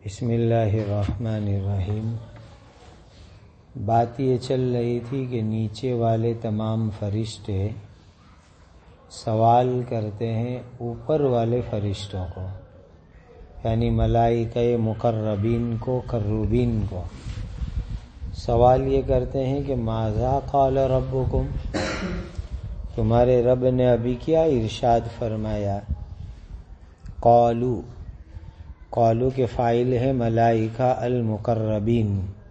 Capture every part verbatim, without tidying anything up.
بسم اللہ الرحمن الرحیم۔ بات یہ چل رہی تھی کہ نیچے والے تمام فرشتے سوال کرتے ہیں اوپر والے فرشتوں کو، یعنی ملائکہ مقربین کو، کروبین کو سوال یہ کرتے ہیں کہ ماذا قال ربکم، تمہارے رب نے ابھی کیا ارشاد فرمایا؟ قالو، قالو کے فاعل ہے ملائکہ المقربین،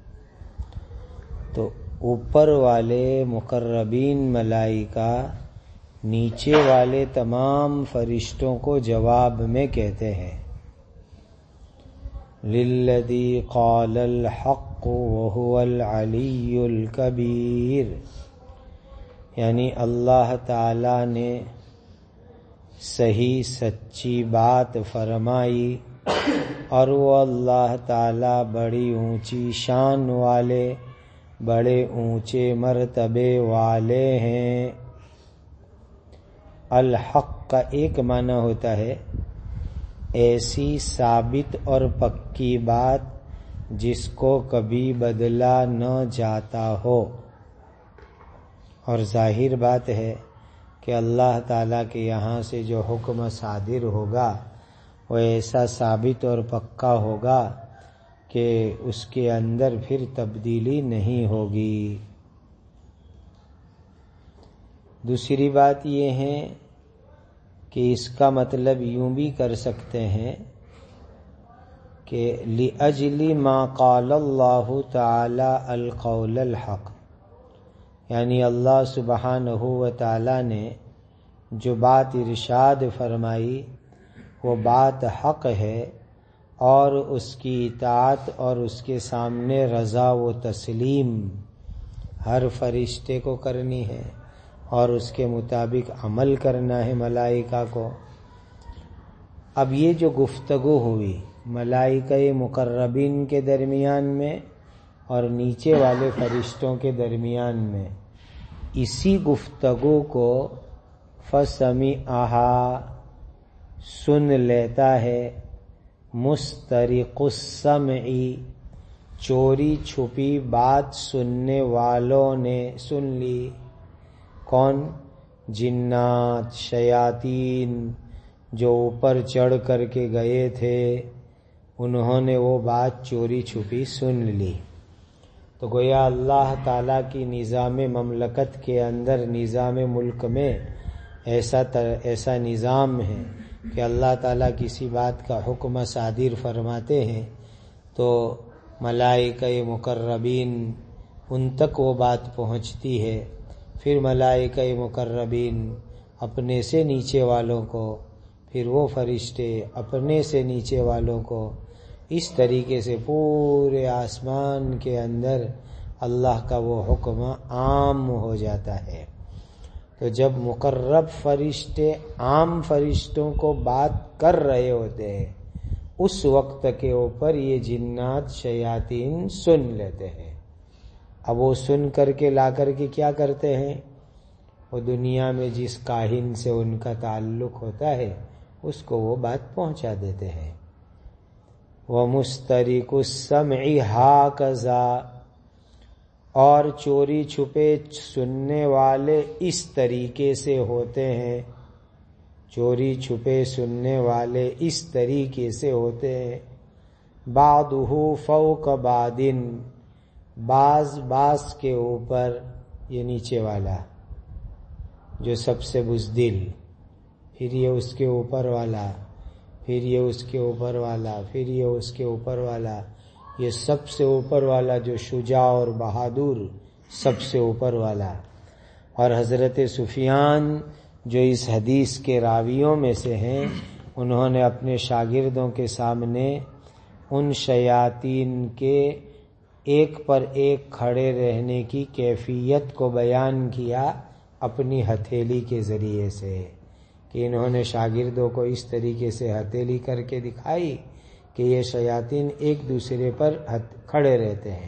تو اوپر والے مقربین ملائکہ نیچے والے تمام فرشتوں کو جواب میں کہتے ہیں للذی قال الحق وهو العلی الکبیر، یعنی اللہ تعالی نے صحیح سچی بات فرمائی اور وہ اللہ تعالی بڑی اونچی شان والے، بڑے اونچے مرتبے والے ہیں۔ الحق کا ایک معنی ہوتا ہے ایسی ثابت اور پکی بات جس کو کبھی بدلا نہ جاتا ہو، اور ظاہر بات ہے کہ اللہ تعالیٰ کے یہاں سے جو حکم صادر ہوگا وہ ایسا ثابت اور پکا ہوگا کہ اس کے اندر پھر تبدیلی نہیں ہوگی۔ دوسری بات یہ ہے کہ اس کا مطلب یوں بھی کر سکتے ہیں کہ لِأَجْلِ مَا قَالَ اللَّهُ تَعَالَى الْقَوْلَ الْحَقِّ، یعنی اللہ سبحانہ و تعالی نے جو بات ارشاد فرمائی وہ بات حق ہے، اور اس کی اطاعت اور اس کے سامنے رضا و تسلیم ہر فرشتے کو کرنی ہے اور اس کے مطابق عمل کرنا ہے ملائکہ کو۔ اب یہ جو گفتگو ہوئی ملائکہ مقربین کے درمیان میں اور نیچے والے فرشتوں کے درمیان میں، اسی گفتگو کو فَسَمِعَهَا، سن لیتا ہے، مسترق السمع، چوری چھپی بات سننے والوں نے سن لی۔ کون؟ جنات، شیاطین جو اوپر چڑھ کر کے گئے تھے، انہوں نے وہ بات چوری چھپی سن لی۔ تو گویا اللہ تعالیٰ کی نظام مملکت کے اندر، نظام ملک میں ایسا ایسا نظام ہے کہ اللہ تعالیٰ کسی بات کا حکم صادر فرماتے ہیں تو ملائکہ مقربین ان تک وہ بات پہنچتی ہے، پھر ملائکہ مقربین اپنے سے نیچے والوں کو، پھر وہ فرشتے اپنے سے نیچے والوں کو، اس طریقے سے پورے آسمان کے اندر اللہ کا وہ حکم عام ہو جاتا ہے۔ تو جب مقرب فرشتے عام فرشتوں کو بات کر رہے ہوتے ہیں، اس وقت کے اوپر یہ جنات شیاطین سن لیتے ہیں۔ اب وہ سن کر کے لا کر کے کیا کرتے ہیں؟ وہ دنیا میں جس کاہن سے ان کا تعلق ہوتا ہے اس کو وہ بات پہنچا دیتے ہیں۔ وَمُسْتَرِقُ السَّمْعِ هَكَذَا، اور چوری چھپے سننے والے اس طریقے سے ہوتے ہیں، چوری چھپے سننے والے اس طریقے سے ہوتے ہیں۔ بَعْضُهُ فَوْقَ بَعْضٍ، بعض بعض کے اوپر، یہ نیچے والا جو سب سے بزدل، پھر یہ اس کے اوپر والا، پھر یہ اس کے اوپر والا، پھر یہ اس کے اوپر والا، یہ سب سے اوپر والا جو شجاع اور بہادر، سب سے اوپر والا۔ اور حضرت سفیان جو اس حدیث کے راویوں میں سے ہیں، انہوں نے اپنے شاگردوں کے سامنے ان شیاطین کے ایک پر ایک کھڑے رہنے کی کیفیت کو بیان کیا اپنی ہتھیلی کے ذریعے سے، کہ انہوں نے شاگردوں کو اس طریقے سے ہتھیلی کر کے دکھائی کہ یہ شیاطین ایک دوسرے پر کھڑے رہتے ہیں۔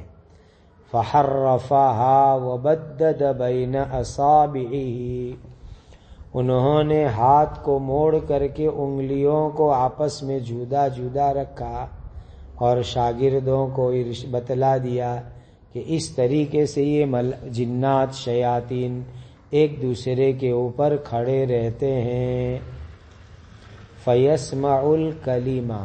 فَحَرَّفَهَا وَبَدَّدَ بَيْنَ أَصَابِعِهِ، انہوں نے ہاتھ کو موڑ کر کے انگلیوں کو آپس میں جدا جدا رکھا، اور شاگردوں کو بتلا دیا کہ اس طریقے سے یہ جنات شیاطین ایک دوسرے کے اوپر کھڑے رہتے ہیں. فَيَسْمَعُ الْكَلِمَةَ،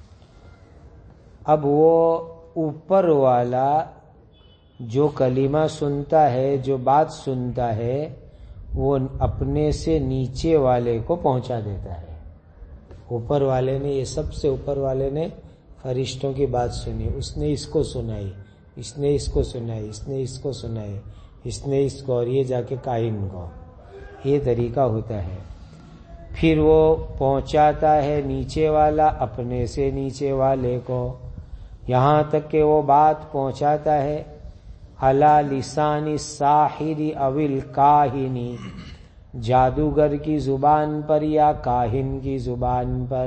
اب وہ اوپر والا جو کلمہ سنتا ہے، جو بات سنتا ہے، وہ اپنے سے نیچے والے کو پہنچا دیتا ہے. اوپر والے نے، یہ سب سے اوپر والے نے فرشتوں کی بات سنی، اس نے اس کو سنائی، اس نے اس کو سنائی، اس نے اس کو سنائی، اس نے اس کو، اور یہ جا کے کاہن کو. یہ طریقہ ہوتا ہے. پھر وہ پہنچاتا ہے نیچے والا اپنے سے نیچے والے کو، یہاں تک کہ وہ بات پہنچاتا ہے علی لسان الساحر او الکاہن، جادوگر کی زبان پر یا کاہن کی زبان پر.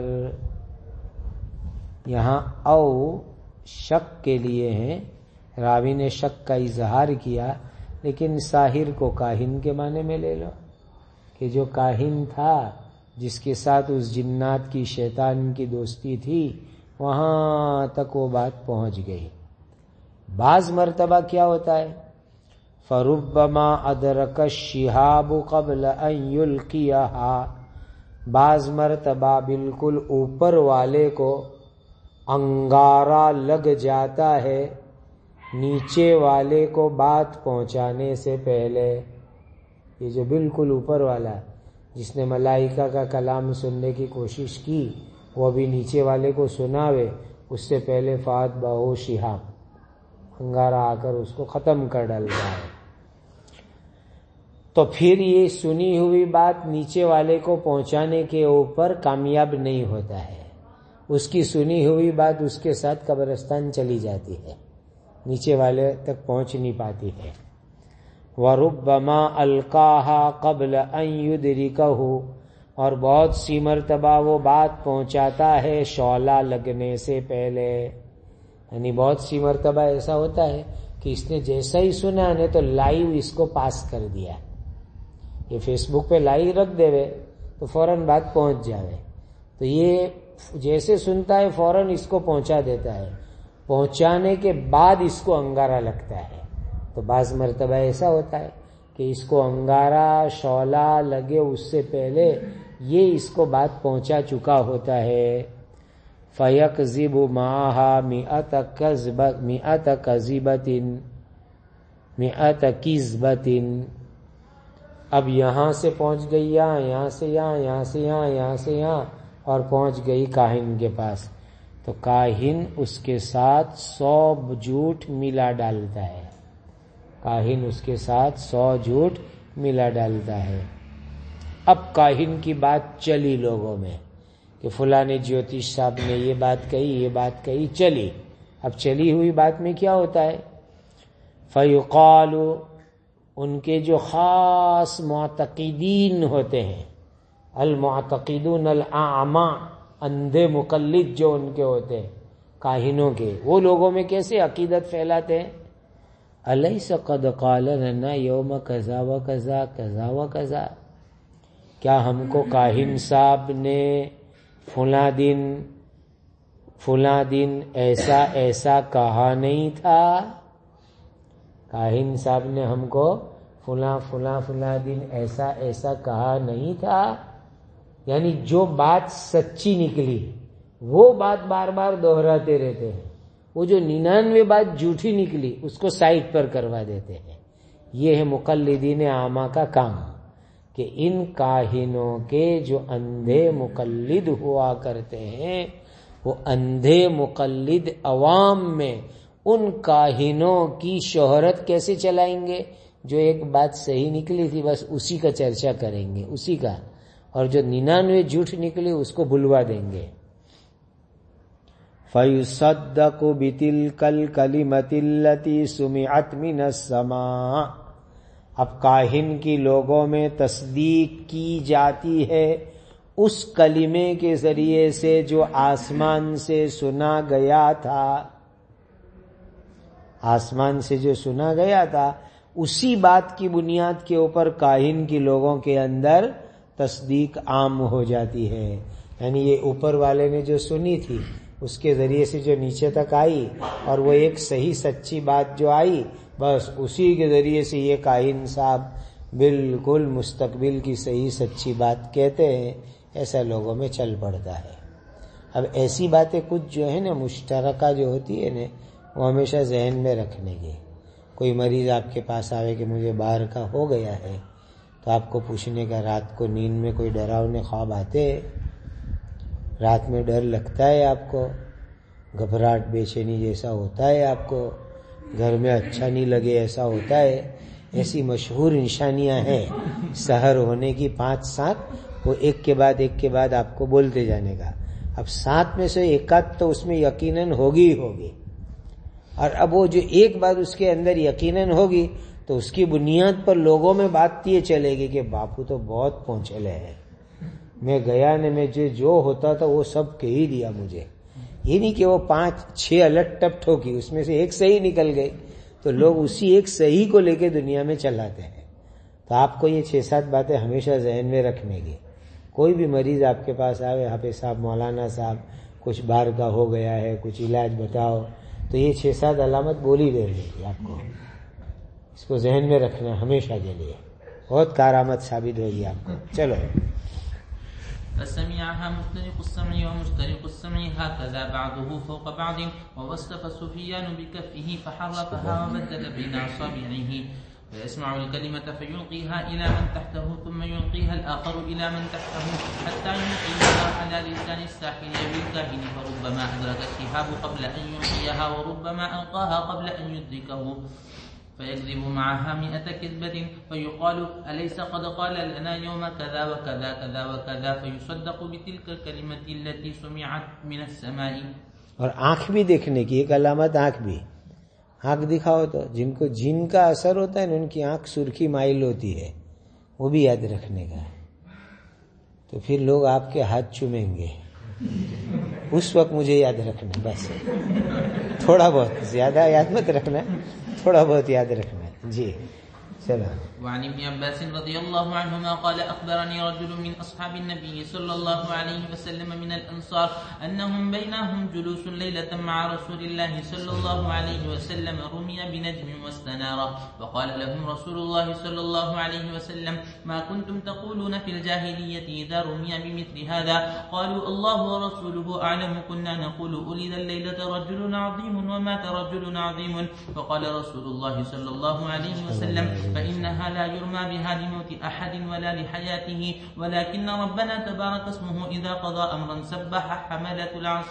یہاں او شک کے لیے ہیں، راوی نے شک کا اظہار کیا، لیکن ساحر کو کاہن کے معنی میں لے لو کہ جو کاہن تھا جس کے ساتھ اس جنات کی شیطان کی دوستی تھی، وہاں تک وہ بات پہنچ گئی. بعض مرتبہ کیا ہوتا ہے، فربما ادرک الشہاب قبل ان یلقیہا، بعض مرتبہ بالکل اوپر والے کو انگارہ لگ جاتا ہے نیچے والے کو بات پہنچانے سے پہلے. یہ جو بالکل اوپر والا جس نے ملائکہ کا کلام سننے کی کوشش کی، وہ بھی نیچے والے کو سناوے، اس سے پہلے فات بہو شہاب، انگارہ آ کر اس کو ختم کر ڈال رہا ہے. تو پھر یہ سنی ہوئی بات نیچے والے کو پہنچانے کے اوپر کامیاب نہیں ہوتا ہے، اس کی سنی ہوئی بات اس کے ساتھ قبرستان چلی جاتی ہے، نیچے والے تک پہنچ نہیں پاتی ہے. وَرُبَّمَا أَلْقَاهَا قَبْلَ أَن يُدْرِكَهُ، اور بہت سی مرتبہ وہ بات پہنچاتا ہے شعلہ لگنے سے پہلے. یعنی بہت سی مرتبہ ایسا ہوتا ہے کہ اس نے جیسا ہی سنا نے تو لائیو اس کو پاس کر دیا. یہ فیس بک پہ لائیو رکھ دے تو فوراً بات پہنچ جاوے، تو یہ جیسے سنتا ہے فوراً اس کو پہنچا دیتا ہے. پہنچانے کے بعد اس کو انگارہ لگتا ہے. تو بعض مرتبہ ایسا ہوتا ہے کہ اس کو انگارہ شعلہ لگے اس سے پہلے یہ اس کو بات پہنچا چکا ہوتا ہے. فَيَكْذِبُ مَعَهَا مِئَةَ كَذْبَةٍ مِئَةَ كَذِبَةٍ مِئَةَ كِذْبَةٍ. اب یہاں سے پہنچ گئی یہاں، یہاں سے یہاں، یہاں سے یہاں، یہاں سے یہاں، اور پہنچ گئی کاہن کے پاس. تو کاہن اس کے ساتھ سو جھوٹ ملا ڈالتا ہے، کاہن اس کے ساتھ سو جھوٹ ملا ڈالتا ہے. اب کاہن کی بات چلی لوگوں میں کہ فلاں جیوتیش صاحب نے یہ بات کہی، یہ بات کہی، چلی. اب چلی ہوئی بات میں کیا ہوتا ہے، فَيُقَالُ، ان کے جو خاص معتقدین ہوتے ہیں، المعتقدون الاعمى، اندھے مقلد جو ان کے ہوتے ہیں کاہنوں کے، وہ لوگوں میں کیسے عقیدت پھیلاتے ہیں، الیس قد قال لنا یوم کذا و کذا کذا و کذا، کیا ہم کو کاہن صاحب نے فلاں دن فلاں دن ایسا ایسا کہا نہیں تھا، کاہن صاحب نے ہم کو فلاں فلاں فلاں دن ایسا ایسا کہا نہیں تھا. یعنی جو بات سچی نکلی وہ بات بار بار دہراتے رہتے ہیں، وہ جو ننانوے بات جھوٹی نکلی اس کو سائٹ پر کروا دیتے ہیں. یہ ہے مقلدین اعمى کا کام، کہ ان کاہنوں کے جو اندھے مقلد ہوا کرتے ہیں، وہ اندھے مقلد عوام میں ان کاہنوں کی شہرت کیسے چلائیں گے، جو ایک بات صحیح نکلی تھی بس اسی کا چرچا کریں گے، اسی کا، اور جو ننانوے جھوٹ نکلی اس کو بلوا دیں گے. فَيُصَدَّقُ بِتِلْكَ الْكَلِمَةِ الَّتِي سُمِعَتْ مِنَ السَّمَاءِ، اب کاہن کی لوگوں میں تصدیق کی جاتی ہے اس کلمے کے ذریعے سے جو آسمان سے سنا گیا تھا، آسمان سے جو سنا گیا تھا اسی بات کی بنیاد کے اوپر کاہن کی لوگوں کے اندر تصدیق عام ہو جاتی ہے. یعنی یہ اوپر والے نے جو سنی تھی اس کے ذریعے سے جو نیچے تک آئی اور وہ ایک صحیح سچی بات جو آئی، بس اسی کے ذریعے سے یہ کاہن صاحب بالکل مستقبل کی صحیح سچی بات کہتے ہیں، ایسا لوگوں میں چل پڑتا ہے۔ اب ایسی باتیں کچھ جو ہے نا مشترکہ جو ہوتی ہے نا، وہ ہمیشہ ذہن میں رکھنے کی۔ کوئی مریض آپ کے پاس آوے کہ مجھے باہر کا ہو گیا ہے، تو آپ کو پوچھنے کا رات کو نیند میں کوئی ڈراؤنے خواب آتے ہیں؟ رات میں ڈر لگتا ہے آپ کو؟ گھبراہٹ بے چینی جیسا ہوتا ہے آپ کو؟ گھر میں اچھا نہیں لگے ایسا ہوتا ہے؟ ایسی مشہور نشانیاں ہیں سحر ہونے کی، پانچ سات، وہ ایک کے بعد ایک کے بعد آپ کو بولتے جانے کا۔ اب سات میں سے ایک آدھ تو اس میں یقیناً ہوگی ہی ہوگی، اور اب وہ جو ایک بات اس کے اندر یقیناً ہوگی تو اس کی بنیاد پر لوگوں میں بات یہ چلے گی کہ باپو تو بہت پہنچلے ہے، میں گیا نے میں جو جو ہوتا تھا وہ سب کہہ ہی دیا مجھے۔ یہ نہیں کہ وہ پانچ چھ الٹ ٹپ ٹھوکی، اس میں سے ایک صحیح نکل گئی، تو لوگ اسی ایک صحیح کو لے کے دنیا میں چلاتے ہیں۔ تو آپ کو یہ چھ سات باتیں ہمیشہ ذہن میں رکھنے کی۔ کوئی بھی مریض آپ کے پاس آوے، حافظ صاحب، مولانا صاحب، کچھ باہر کا ہو گیا ہے، کچھ علاج بتاؤ، تو یہ چھ سات علامت بولی دے گی آپ کو۔ اس کو ذہن میں رکھنا ہمیشہ کے لیے، بہت کارآمد ثابت ہوگی آپ کو۔ چلو، فسمعها مسترق السمع ومشترق السمع هكذا بعضه فوق بعض، ووصف سفيان بكفه فحرفها وبدل بين أصابعه، فيسمع الكلمة فيلقيها إلى من تحته ثم يلقيها الآخر إلى من تحته حتى يلقيها على لسان الساحر بالكاهن، فربما أدرك الشهاب قبل أن يلقيها وربما ألقاها قبل أن يدركه، فيكذب معها مئة كذبة، فيقال أليس قد قال لنا يوم كذا وكذا كذا وكذا، فيصدق بتلك الكلمة التي سمعت من السماء۔ اور آنکھ بھی دیکھنے کی ایک علامت، آنکھ بھی، آنکھ دکھاؤ تو جن کو جن کا اثر ہوتا ہے نا ان کی آنکھ سرخی مائل ہوتی ہے، وہ بھی یاد رکھنے کا ہے۔ تو پھر لوگ آپ کے ہاتھ چومیں گے، اس وقت مجھے یاد رکھنا، بس تھوڑا بہت، زیادہ یاد مت رکھنا، تھوڑا بہت یاد رکھنا۔ جی چلو۔ وعن ابن عباس رضي الله عنهما قال أخبرني رجل من أصحاب النبي صلى الله عليه وسلم من الأنصار أنهم بينهم جلوس ليلة مع رسول الله صلى الله عليه وسلم رمي بنجم واستنار، وقال لهم رسول الله صلى الله عليه وسلم ما كنتم تقولون في الجاهلية إذا رمي بمثل هذا؟ قالوا الله ورسوله أعلم، كنا نقول أولد الليلة رجل عظيم ومات رجل عظيم، فقال رسول الله صلى الله عليه وسلم فإنها لا يرمى بها لموت أحد ولا لحياته، ولكن ربنا تبارك اسمه إذا قضى أمرا سبح حملة العرش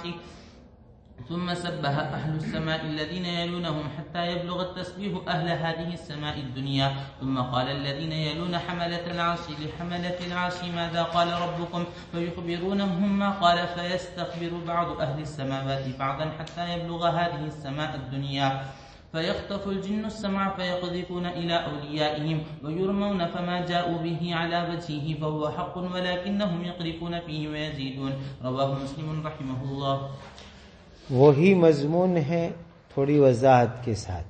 ثم سبح أهل السماء الذين يلونهم حتى يبلغ التسبيح أهل هذه السماء الدنيا، ثم قال الذين يلون حملة العرش لحملة العرش ماذا قال ربكم؟ فيخبرونهم ما قال، فيستخبر بعض أهل السماوات بعضا حتى يبلغ هذه السماء الدنيا، فيخطف الجن السمع فيقذفون إلى أوليائهم ويرمون فما جاءوا به على وجهه فهو حق ولكنهم يقذفون فيه ويزيدون، رواه مسلم رحمه الله۔ وہی مضمون ہے تھوڑی وضاحت کے ساتھ۔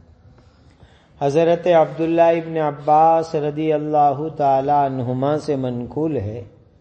حضرت عبداللہ ابن عباس رضی اللہ تعالی عنہما سے منقول ہے،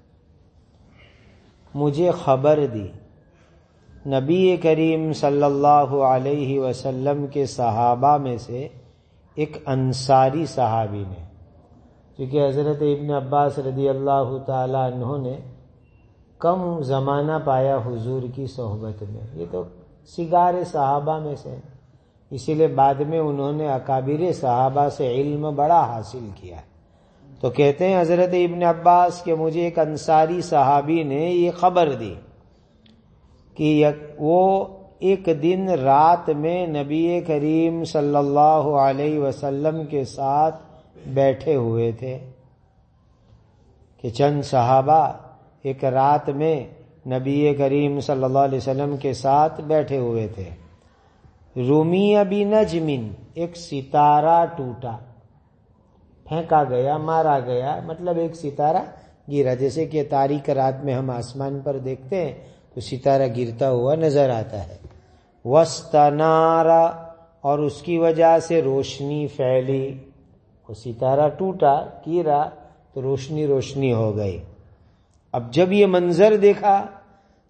مجھے خبر دی نبی کریم صلی اللہ علیہ وسلم کے صحابہ میں سے ایک انصاری صحابی نے، کیونکہ حضرت ابن عباس رضی اللہ تعالی عنہ نے کم زمانہ پایا حضور کی صحبت میں، یہ تو سگار صحابہ میں سے، اسی لیے بعد میں انہوں نے اکابر صحابہ سے علم بڑا حاصل کیا۔ تو کہتے ہیں حضرت ابن عباس کہ مجھے ایک انصاری صحابی نے یہ خبر دی کہ وہ ایک دن رات میں نبی کریم صلی اللہ علیہ وسلم کے ساتھ بیٹھے ہوئے تھے، کہ چند صحابہ ایک رات میں نبی کریم صلی اللہ علیہ وسلم کے ساتھ بیٹھے ہوئے تھے۔ رومی بنجم، ایک ستارہ ٹوٹا، پھینکا گیا، مارا گیا، مطلب ایک ستارہ گرا، جیسے کہ تاریک رات میں ہم آسمان پر دیکھتے ہیں تو ستارہ گرتا ہوا نظر آتا ہے۔ وَاسْتَنَارَ، اور اس کی وجہ سے روشنی پھیلی، وہ ستارہ ٹوٹا، گرا تو روشنی روشنی ہو گئی۔ اب جب یہ منظر دیکھا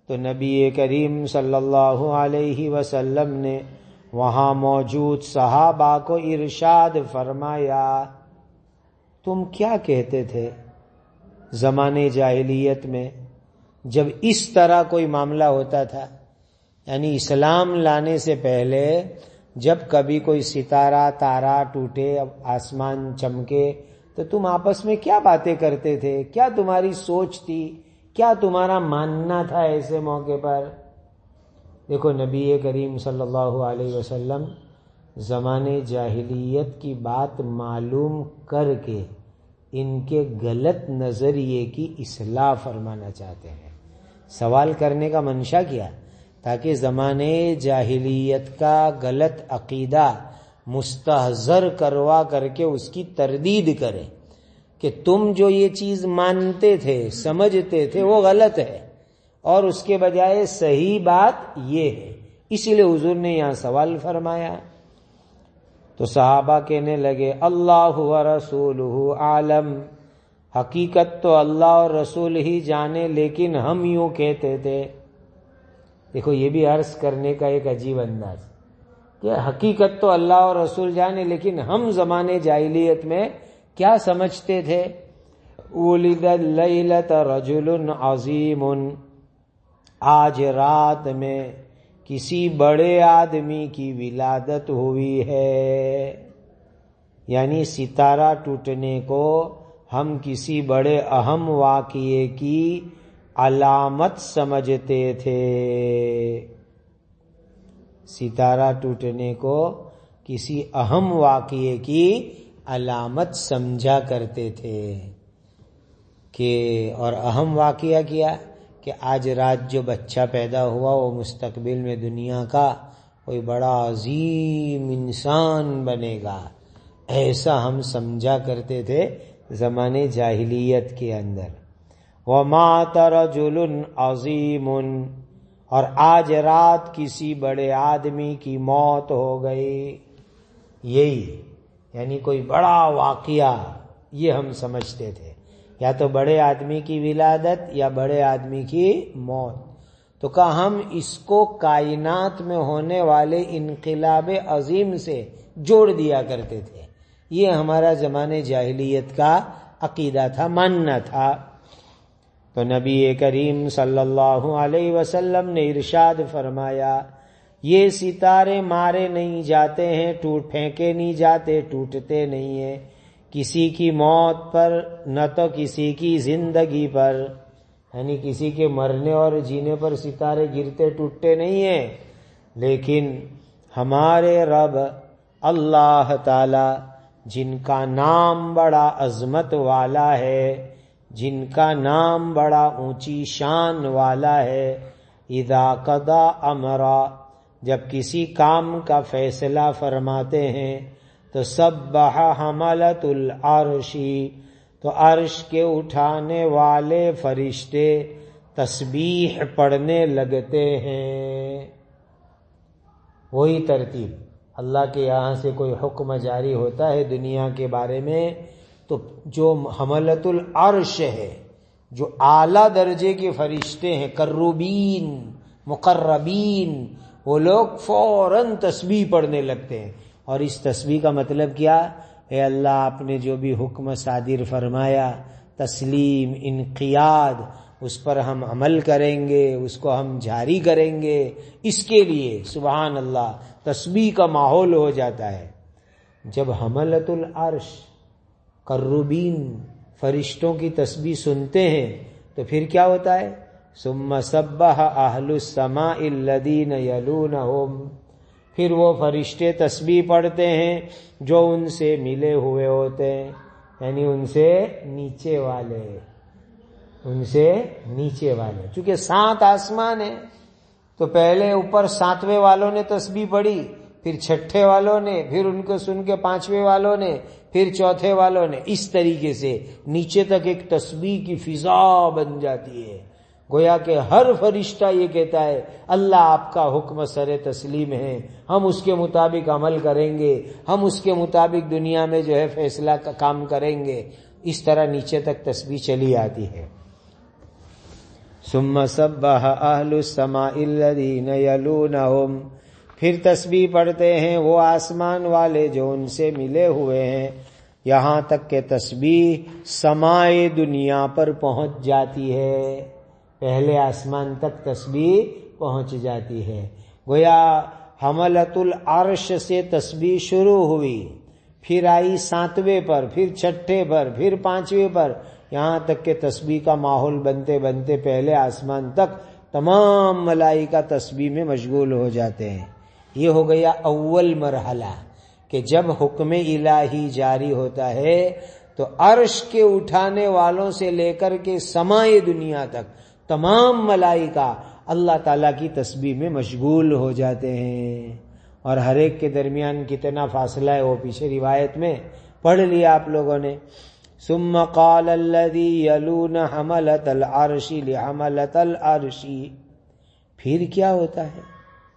تو نبی کریم صلی اللہ علیہ وسلم نے وہاں موجود صحابہ کو ارشاد فرمایا، تم کیا کہتے تھے زمانے جاہلیت میں جب اس طرح کوئی معاملہ ہوتا تھا؟ یعنی اسلام لانے سے پہلے جب کبھی کوئی ستارہ تارا ٹوٹے، آسمان چمکے، تو تم آپس میں کیا باتیں کرتے تھے؟ کیا تمہاری سوچ تھی؟ کیا تمہارا ماننا تھا ایسے موقع پر؟ دیکھو نبی کریم صلی اللہ علیہ وسلم زمانے جاہلیت کی بات معلوم کر کے ان کے غلط نظریے کی اصلاح فرمانا چاہتے ہیں۔ سوال کرنے کا منشا کیا؟ تاکہ زمانے جاہلیت کا غلط عقیدہ مستحضر کروا کر کے اس کی تردید کرے کہ تم جو یہ چیز مانتے تھے، سمجھتے تھے، وہ غلط ہے، اور اس کے بجائے صحیح بات یہ ہے۔ اسی لیے حضور نے یہاں سوال فرمایا۔ تو صحابہ کہنے لگے اللہ و رسولہ عالم، حقیقت تو اللہ اور رسول ہی جانے، لیکن ہم یوں کہتے تھے۔ دیکھو یہ بھی عرض کرنے کا ایک عجیب انداز کہ حقیقت تو اللہ اور رسول جانے، لیکن ہم زمانے جاہلیت میں کیا سمجھتے تھے؟ ولد اللیلۃ رجل عظیم، آج رات میں کسی بڑے آدمی کی ولادت ہوئی ہے۔ یعنی ستارہ ٹوٹنے کو ہم کسی بڑے اہم واقعے کی علامت سمجھتے تھے۔ ستارہ ٹوٹنے کو کسی اہم واقعے کی علامت سمجھا کرتے تھے کہ اور اہم واقعہ کیا کہ آج رات جو بچہ پیدا ہوا وہ مستقبل میں دنیا کا کوئی بڑا عظیم انسان بنے گا، ایسا ہم سمجھا کرتے تھے زمانے جاہلیت کے اندر۔ وَمَاتَ رَجُلٌ عَظِيمٌ، اور آج رات کسی بڑے آدمی کی موت ہو گئی۔ یہی یعنی کوئی بڑا واقعہ یہ ہم سمجھتے تھے، یا تو بڑے آدمی کی ولادت یا بڑے آدمی کی موت۔ تو کہا ہم اس کو کائنات میں ہونے والے انقلاب عظیم سے جوڑ دیا کرتے تھے۔ یہ ہمارا زمانے جاہلیت کا عقیدہ تھا، ماننا تھا۔ تو نبی کریم صلی اللہ علیہ وسلم نے ارشاد فرمایا، یہ ستارے مارے نہیں جاتے ہیں، ٹوٹ پھینکے نہیں جاتے، ٹوٹتے نہیں ہیں کسی کی موت پر نہ تو کسی کی زندگی پر، یعنی کسی کے مرنے اور جینے پر ستارے گرتے ٹوٹتے نہیں ہیں، لیکن ہمارے رب اللہ تعالی جن کا نام بڑا عظمت والا ہے، جن کا نام بڑا اونچی شان والا ہے، اذا قضا امرا، جب کسی کام کا فیصلہ فرماتے ہیں تو سبح حملۃ العرش، تو عرش کے اٹھانے والے فرشتے تسبیح پڑھنے لگتے ہیں۔ وہی ترتیب، اللہ کے یہاں سے کوئی حکم جاری ہوتا ہے دنیا کے بارے میں تو جو حملۃ العرش ہے، جو اعلیٰ درجے کے فرشتے ہیں، کروبین مقربین، وہ لوگ فوراً تسبیح پڑھنے لگتے ہیں۔ اور اس تسبیح کا مطلب کیا؟ اے اللہ آپ نے جو بھی حکم صادر فرمایا، تسلیم، انقیاد، اس پر ہم عمل کریں گے، اس کو ہم جاری کریں گے، اس کے لیے سبحان اللہ تسبیح کا ماحول ہو جاتا ہے۔ جب حملۃ العرش قربین فرشتوں کی تسبیح سنتے ہیں تو پھر کیا ہوتا ہے؟ ثم سبح اہل السماء الذین یلونہم، پھر وہ فرشتے تسبیح پڑھتے ہیں جو ان سے ملے ہوئے ہوتے ہیں، یعنی ان سے نیچے والے، ان سے نیچے والے۔ چونکہ سات آسمان ہیں تو پہلے اوپر ساتویں والوں نے تسبیح پڑھی، پھر چھٹے والوں نے، پھر ان کو سن کے پانچویں والوں نے، پھر چوتھے والوں نے، اس طریقے سے نیچے تک ایک تسبیح کی فضا بن جاتی ہے۔ گویا کہ ہر فرشتہ یہ کہتا ہے اللہ آپ کا حکم سر تسلیم ہے، ہم اس کے مطابق عمل کریں گے، ہم اس کے مطابق دنیا میں جو ہے فیصلہ کا کام کریں گے۔ اس طرح نیچے تک تسبیح چلی آتی ہے۔ ثم سبح اہل السماء الذین یلونہم، پھر تسبیح پڑھتے ہیں وہ آسمان والے جو ان سے ملے ہوئے ہیں، یہاں تک کہ تسبیح سمائے دنیا پر پہنچ جاتی ہے، پہلے آسمان تک تسبیح پہنچ جاتی ہے۔ گویا حملۃ العرش سے تسبیح شروع ہوئی، پھر آئی ساتویں پر، پھر چھٹے پر، پھر پانچویں پر، یہاں تک کہ تسبیح کا ماحول بنتے بنتے پہلے آسمان تک تمام ملائکہ تسبیح میں مشغول ہو جاتے ہیں۔ یہ ہو گیا اول مرحلہ کہ جب حکم الہی جاری ہوتا ہے تو عرش کے اٹھانے والوں سے لے کر کے سمائے دنیا تک تمام ملائکہ اللہ تعالیٰ کی تسبیح میں مشغول ہو جاتے ہیں، اور ہر ایک کے درمیان کتنا فاصلہ ہے وہ پیچھے روایت میں پڑھ لیا آپ لوگوں نے۔ ثم قال الذی یلون حملۃ العرش لحملۃ العرش، پھر کیا ہوتا ہے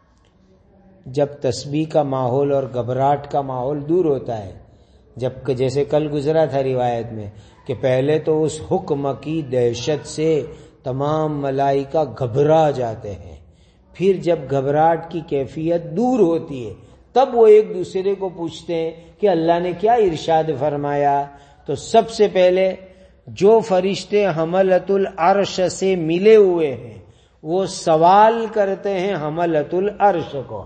جب تسبیح کا ماحول اور گھبراہٹ کا ماحول دور ہوتا ہے؟ جب کہ جیسے کل گزرا تھا روایت میں کہ پہلے تو اس حکم کی دہشت سے تمام ملائکہ گھبرا جاتے ہیں، پھر جب گھبراہٹ کی کیفیت دور ہوتی ہے تب وہ ایک دوسرے کو پوچھتے ہیں کہ اللہ نے کیا ارشاد فرمایا۔ تو سب سے پہلے جو فرشتے حملۃ العرش سے ملے ہوئے ہیں وہ سوال کرتے ہیں حملۃ العرش کو،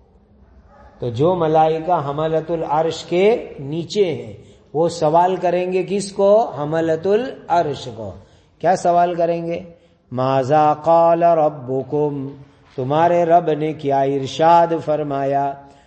تو جو ملائکہ حملۃ العرش کے نیچے ہیں وہ سوال کریں گے کس کو؟ حملۃ العرش کو۔ کیا سوال کریں گے؟ ماذا قال ربکم، تمہارے رب نے کیا ارشاد فرمایا؟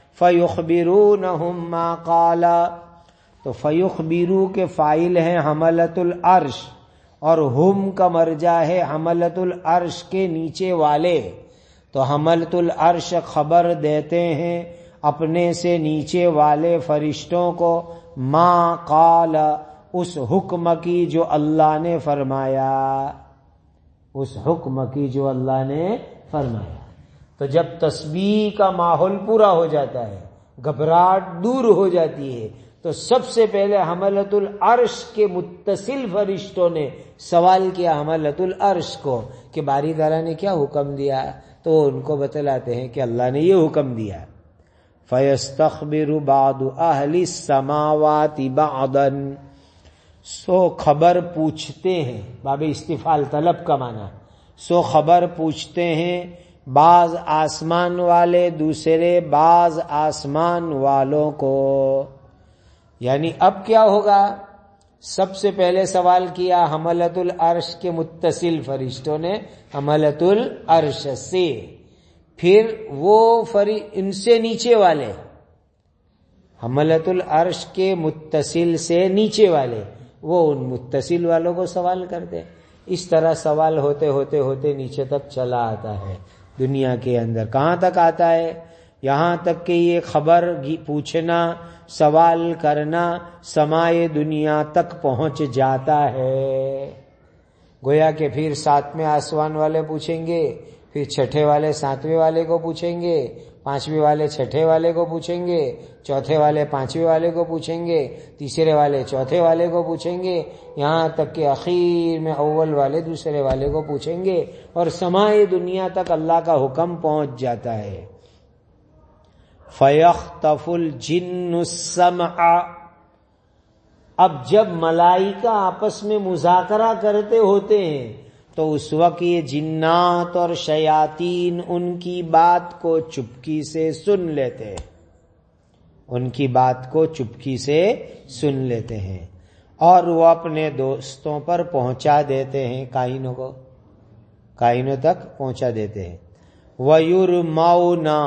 فیخبرونہم ما قال، تو فیخبرو کے فاعل ہیں حملۃ العرش اور ہم کا مرجع ہے حملۃ العرش کے نیچے والے، تو حملۃ العرش خبر دیتے ہیں اپنے سے نیچے والے فرشتوں کو ما قال، اس حکم کی جو اللہ نے فرمایا، اس حکم کی جو اللہ نے فرمایا۔ تو جب تسبیح کا ماحول پورا ہو جاتا ہے، گھبراہٹ دور ہو جاتی ہے، تو سب سے پہلے حملۃ العرش کے متصل فرشتوں نے سوال کیا حملۃ العرش کو کہ باری تعالیٰ نے کیا حکم دیا، تو ان کو بتلاتے ہیں کہ اللہ نے یہ حکم دیا۔ فَيَسْتَخْبِرُ بَعْضُ أَهْلِ السَّمَاوَاتِ بَعْضًا، سو خبر پوچھتے ہیں، باب استفعال طلب کا معنی، سو خبر پوچھتے ہیں بعض آسمان والے دوسرے بعض آسمان والوں کو۔ یعنی اب کیا ہوگا؟ سب سے پہلے سوال کیا حملۃ العرش کے متصل فرشتوں نے حملۃ العرش سے، پھر وہ فری ان سے نیچے والے حملۃ العرش کے متصل سے نیچے والے وہ ان متصل والوں کو سوال کرتے۔ اس طرح سوال ہوتے ہوتے ہوتے نیچے تک چلا آتا ہے دنیا کے اندر۔ کہاں تک آتا ہے؟ یہاں تک کہ یہ خبر پوچھنا، سوال کرنا سمائے دنیا تک پہنچ جاتا ہے۔ گویا کہ پھر ساتویں آسمان والے پوچھیں گے، پھر چھٹے والے ساتویں والے کو پوچھیں گے، پانچویں والے چھٹے والے کو پوچھیں گے، چوتھے والے پانچویں والے کو پوچھیں گے، تیسرے والے چوتھے والے کو پوچھیں گے، یہاں تک کہ اخیر میں اول والے دوسرے والے کو پوچھیں گے، اور سمائے دنیا تک اللہ کا حکم پہنچ جاتا ہے۔ فَيَخْطَفُ الْجِنُّ السَّمْعَ، اب جب ملائکہ آپس میں مذاکرہ کرتے ہوتے ہیں تو اس وقت یہ جنات اور شیاطین ان کی بات کو چپکی سے سن لیتے ہیں، ان کی بات کو چپکی سے سن لیتے ہیں اور وہ اپنے دوستوں پر پہنچا دیتے ہیں، کائنوں کو کائنوں تک پہنچا دیتے ہیں۔ وَيُرْمَوْنَ،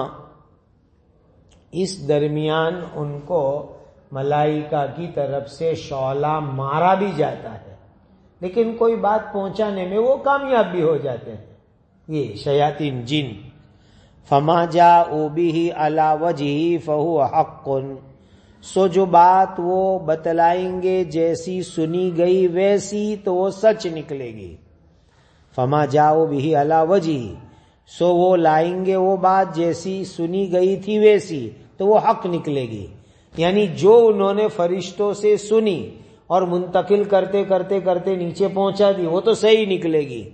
اس درمیان ان کو ملائکہ کی طرف سے شعلہ مارا بھی جاتا ہے، لیکن کوئی بات پہنچانے میں وہ کامیاب بھی ہو جاتے ہیں یہ شیاطین جن۔ فما جاءوا به علی وجہہ فہو حق، سو جو بات وہ بتلائیں گے جیسی سنی گئی ویسی تو وہ سچ نکلے گی۔ فما جاءوا به علی وجہہ، سو وہ لائیں گے وہ بات جیسی سنی گئی تھی ویسی تو وہ حق نکلے گی۔ یعنی جو انہوں نے فرشتوں سے سنی اور منتقل کرتے کرتے کرتے نیچے پہنچا دی وہ تو صحیح نکلے گی،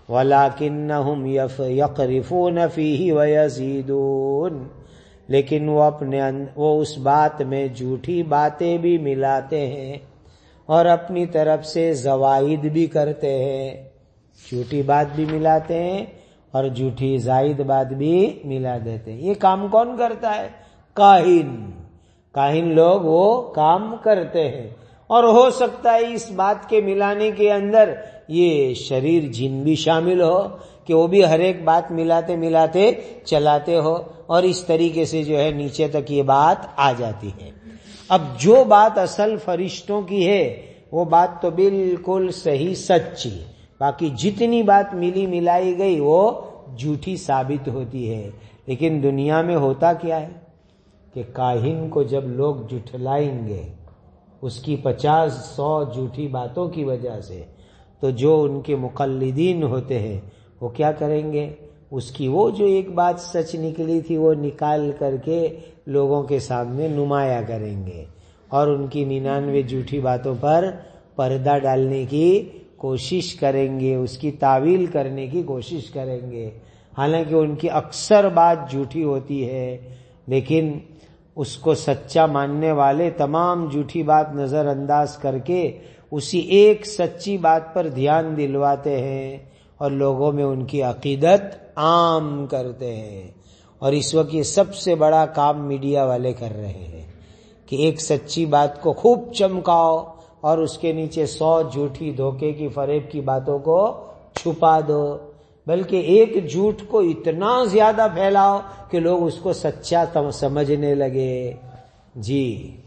وَلَكِنَّهُمْ يَقْرِفُونَ فِيهِ وَيَزِيدُونَ، لیکن وہ اپنے وہ اس بات میں جھوٹی باتیں بھی ملاتے ہیں اور اپنی طرف سے زوائد بھی کرتے ہیں. جھوٹی بات بھی ملاتے ہیں اور جھوٹی زائد بات بھی ملا دیتے ہیں. یہ کام کون کرتا ہے؟ کاہن. کاہن لوگ وہ کام کرتے ہیں، اور ہو سکتا ہے اس بات کے ملانے کے اندر یہ شریر جن بھی شامل ہو کہ وہ بھی ہر ایک بات ملاتے ملاتے چلاتے ہو، اور اس طریقے سے جو ہے نیچے تک یہ بات آ جاتی ہے. اب جو بات اصل فرشتوں کی ہے وہ بات تو بالکل صحیح سچی، باقی جتنی بات ملی ملائی گئی وہ جھوٹی ثابت ہوتی ہے. لیکن دنیا میں ہوتا کیا ہے کہ کاہن کو جب لوگ جھٹلائیں گے اس کی پچاس سو جھوٹی باتوں کی وجہ سے، تو جو ان کے مقلدین ہوتے ہیں وہ کیا کریں گے؟ اس کی وہ جو ایک بات سچ نکلی تھی وہ نکال کر کے لوگوں کے سامنے نمایاں کریں گے، اور ان کی ننانوے جھوٹی باتوں پر پردہ ڈالنے کی کوشش کریں گے، اس کی تعویل کرنے کی کوشش کریں گے. حالانکہ ان کی اکثر بات جھوٹی ہوتی ہے، لیکن اس کو سچا ماننے والے تمام جھوٹی بات نظر انداز کر کے اسی ایک سچی بات پر دھیان دلواتے ہیں اور لوگوں میں ان کی عقیدت عام کرتے ہیں. اور اس وقت یہ سب سے بڑا کام میڈیا والے کر رہے ہیں کہ ایک سچی بات کو خوب چمکاؤ اور اس کے نیچے سو جھوٹی دھوکے کی فریب کی باتوں کو چھپا دو، بلکہ ایک جھوٹ کو اتنا زیادہ پھیلاؤ کہ لوگ اس کو سچا سمجھنے لگے. جی.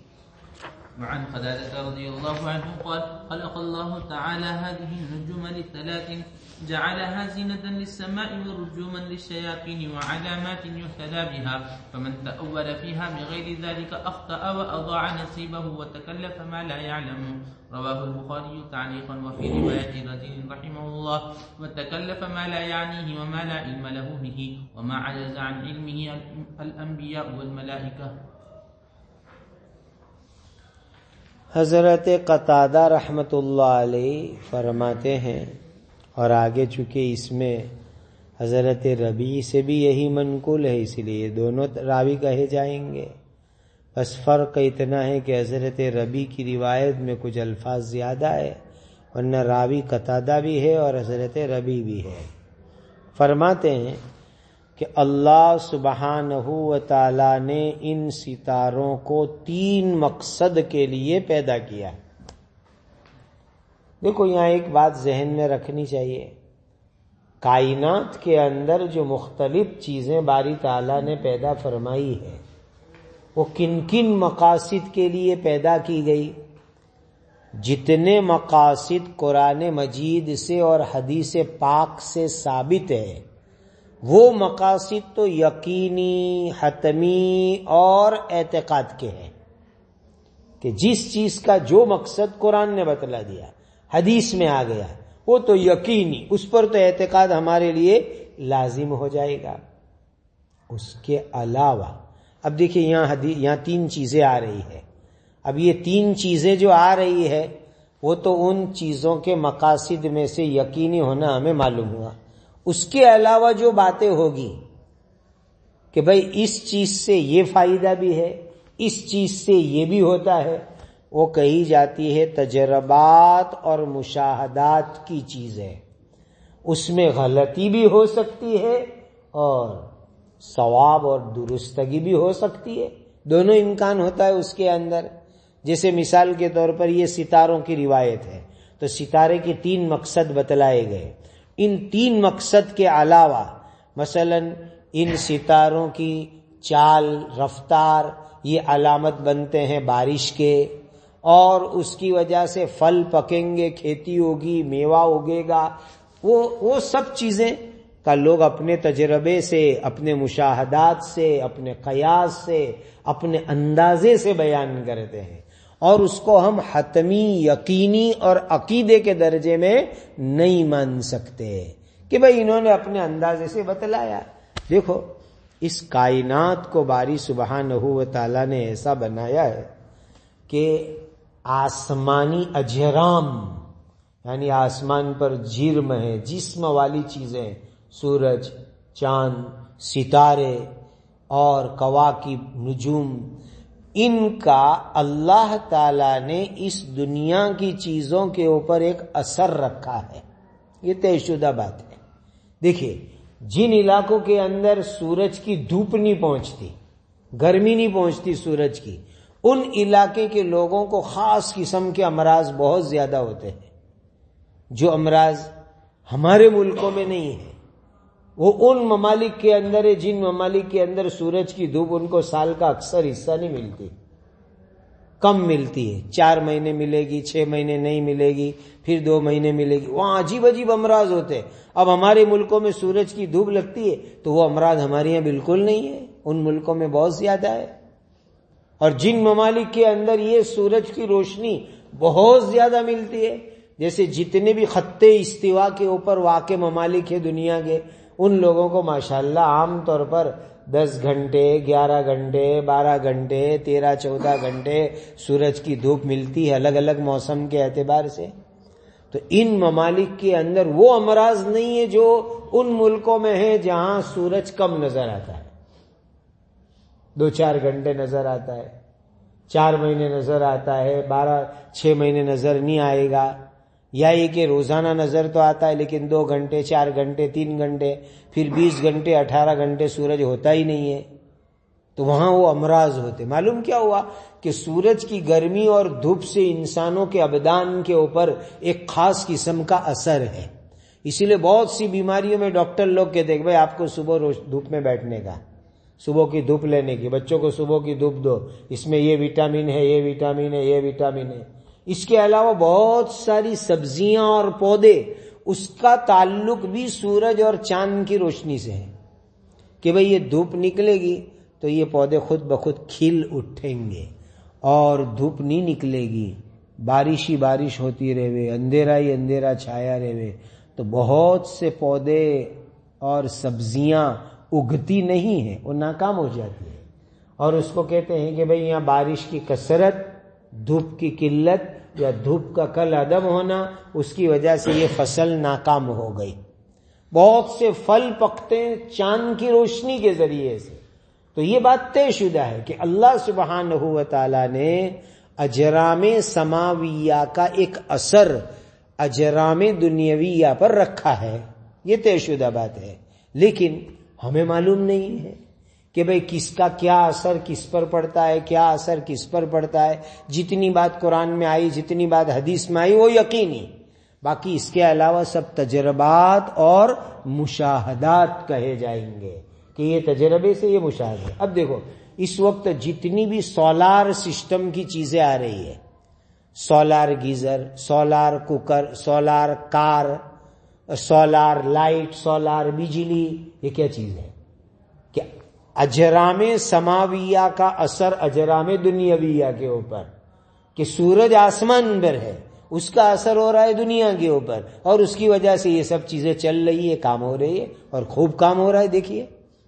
وعن قتادة رضي الله عنه قال خلق الله تعالى هذه النجوم لثلاث جعلها زينة للسماء ورجوما للشياطين وعلامات يهتدى بها، فمن تأول فيها بغير ذلك أخطأ وأضاع نصيبه وتكلف ما لا يعلم. رواه البخاري تعليقا. وفي رواية رزين رحمه الله وتكلف ما لا يعنيه وما لا علم له به وما عجز عن علمه الأنبياء والملائكة. حضرت قتادہ رحمت اللہ علیہ فرماتے ہیں، اور آگے چونکہ اس میں حضرت ربیع سے بھی یہی منقول ہے اس لیے دونوں راوی کہے جائیں گے، بس فرق اتنا ہے کہ حضرت ربیع کی روایت میں کچھ الفاظ زیادہ ہے، ورنہ راوی قتادہ بھی ہے اور حضرت ربیع بھی ہے. فرماتے ہیں کہ اللہ سبحانہ و تعالی نے ان ستاروں کو تین مقصد کے لیے پیدا کیا. دیکھو یہاں ایک بات ذہن میں رکھنی چاہیے، کائنات کے اندر جو مختلف چیزیں باری تعالیٰ نے پیدا فرمائی ہے وہ کن کن مقاصد کے لیے پیدا کی گئی. جتنے مقاصد قرآن مجید سے اور حدیث پاک سے ثابت ہے وہ مقاصد تو یقینی، حتمی اور اعتقاد کے ہیں کہ جس چیز کا جو مقصد قرآن نے بتلا دیا، حدیث میں آ گیا، وہ تو یقینی، اس پر تو اعتقاد ہمارے لیے لازم ہو جائے گا. اس کے علاوہ اب دیکھیں یہاں حدیث یہاں تین چیزیں آ رہی ہے. اب یہ تین چیزیں جو آ رہی ہے وہ تو ان چیزوں کے مقاصد میں سے یقینی ہونا ہمیں معلوم ہوا. اس کے علاوہ جو باتیں ہوگی کہ بھئی اس چیز سے یہ فائدہ بھی ہے، اس چیز سے یہ بھی ہوتا ہے، وہ کہی جاتی ہے تجربات اور مشاہدات کی چیزیں. اس میں غلطی بھی ہو سکتی ہے اور صواب اور درستگی بھی ہو سکتی ہے، دونوں امکان ہوتا ہے اس کے اندر. جیسے مثال کے طور پر یہ ستاروں کی روایت ہے تو ستارے کے تین مقصد بتلائے گئے. ان تین مقصد کے علاوہ مثلا ان ستاروں کی چال، رفتار، یہ علامت بنتے ہیں بارش کے، اور اس کی وجہ سے پھل پکیں گے، کھیتی ہوگی، میوہ اگے گا. وہ وہ سب چیزیں کا لوگ اپنے تجربے سے، اپنے مشاہدات سے، اپنے قیاس سے، اپنے اندازے سے بیان کرتے ہیں، اور اس کو ہم حتمی، یقینی اور عقیدے کے درجے میں نہیں مان سکتے کہ بھئی انہوں نے اپنے اندازے سے بتلایا. دیکھو اس کائنات کو باری سبحانہ و تعالی نے ایسا بنایا ہے کہ آسمانی اجرام یعنی آسمان پر جرم ہے، جسم والی چیزیں، سورج، چاند، ستارے اور کواکب، نجوم، ان کا اللہ تعالی نے اس دنیا کی چیزوں کے اوپر ایک اثر رکھا ہے، یہ طے شدہ بات ہے۔ دیکھیے، جن علاقوں کے اندر سورج کی دھوپ نہیں پہنچتی، گرمی نہیں پہنچتی سورج کی، ان علاقے کے لوگوں کو خاص قسم کے امراض بہت زیادہ ہوتے ہیں، جو امراض ہمارے ملکوں میں نہیں ہے۔ وہ ان ممالک کے اندر ہے جن ممالک کے اندر سورج کی دھوپ ان کو سال کا اکثر حصہ نہیں ملتی، کم ملتی ہے، چار مہینے ملے گی، چھ مہینے نہیں ملے گی، پھر دو مہینے ملے گی، وہاں عجیب عجیب امراض ہوتے ہیں۔ اب ہمارے ملکوں میں سورج کی دھوپ لگتی ہے تو وہ امراض ہمارے یہاں بالکل نہیں ہے، ان ملکوں میں بہت زیادہ ہے۔ اور جن ممالک کے اندر یہ سورج کی روشنی بہت زیادہ ملتی ہے، جیسے جتنے بھی خطے استوا کے اوپر واقع ممالک ہیں دنیا کے، ان لوگوں کو ماشاءاللہ عام طور پر دس گھنٹے، گیارہ گھنٹے، بارہ گھنٹے، تیرہ چودہ گھنٹے سورج کی دھوپ ملتی ہے الگ الگ موسم کے اعتبار سے۔ تو ان ممالک کے اندر وہ امراض نہیں ہے جو ان ملکوں میں ہیں جہاں سورج کم نظر آتا ہے، دو چار گھنٹے نظر آتا ہے، چار مہینے نظر آتا ہے، بارہ چھ مہینے نظر نہیں آئے گا، یا یہ کہ روزانہ نظر تو آتا ہے لیکن دو گھنٹے، چار گھنٹے، تین گھنٹے، پھر بیس گھنٹے، اٹھارہ گھنٹے سورج ہوتا ہی نہیں ہے، تو وہاں وہ امراض ہوتے۔ معلوم کیا ہوا کہ سورج کی گرمی اور دھوپ سے انسانوں کے ابدان کے اوپر ایک خاص قسم کا اثر ہے، اسی لیے بہت سی بیماریوں میں ڈاکٹر لوگ کہتے ہیں کہ بھائی آپ کو صبح دھوپ میں بیٹھنے کا، صبح کی دھوپ لینے کی، بچوں کو صبح کی دھوپ دو، اس میں یہ وٹامن ہے، یہ وٹامن ہے، یہ وٹامن ہے۔ اس کے علاوہ بہت ساری سبزیاں اور پودے، اس کا تعلق بھی سورج اور چاند کی روشنی سے ہے کہ بھئی یہ دھوپ نکلے گی تو یہ پودے خود بخود کھل اٹھیں گے، اور دھوپ نہیں نکلے گی، بارش ہی بارش ہوتی رہے، اندھیرا ہی اندھیرا چھایا رہے، تو بہت سے پودے اور سبزیاں اگتی نہیں ہیں، وہ ناکام ہو جاتی ہیں، اور اس کو کہتے ہیں کہ بھئی یہاں بارش کی کثرت، دھوپ کی قلت یا دھوپ کا کل عدم ہونا، اس کی وجہ سے یہ فصل ناکام ہو گئی۔ بہت سے پھل پکتے ہیں چاند کی روشنی کے ذریعے سے، تو یہ بات طے شدہ ہے کہ اللہ سبحانہ و تعالی نے اجرام سماویہ کا ایک اثر اجرام دنیاویہ پر رکھا ہے، یہ طے شدہ بات ہے، لیکن ہمیں معلوم نہیں ہے کہ بھئی کس کا کیا اثر کس پر پڑتا ہے، کیا اثر کس پر پڑتا ہے۔ جتنی بات قرآن میں آئی، جتنی بات حدیث میں آئی وہ یقینی، باقی اس کے علاوہ سب تجربات اور مشاہدات کہے جائیں گے کہ یہ تجربے سے، یہ مشاہدے۔ اب دیکھو اس وقت جتنی بھی سولار سسٹم کی چیزیں آ رہی ہے، solar geyser, solar cooker, solar car, solar light, solar بجلی، یہ کیا چیز ہے؟ کہ اجرام سماویہ کا اثر اجرام دنیاویہ کے اوپر، کہ سورج آسمان پر ہے، اس کا اثر ہو رہا ہے دنیا کے اوپر، اور اس کی وجہ سے یہ سب چیزیں چل رہی ہے، کام ہو رہی ہے، اور خوب کام ہو رہا ہے۔ دیکھیے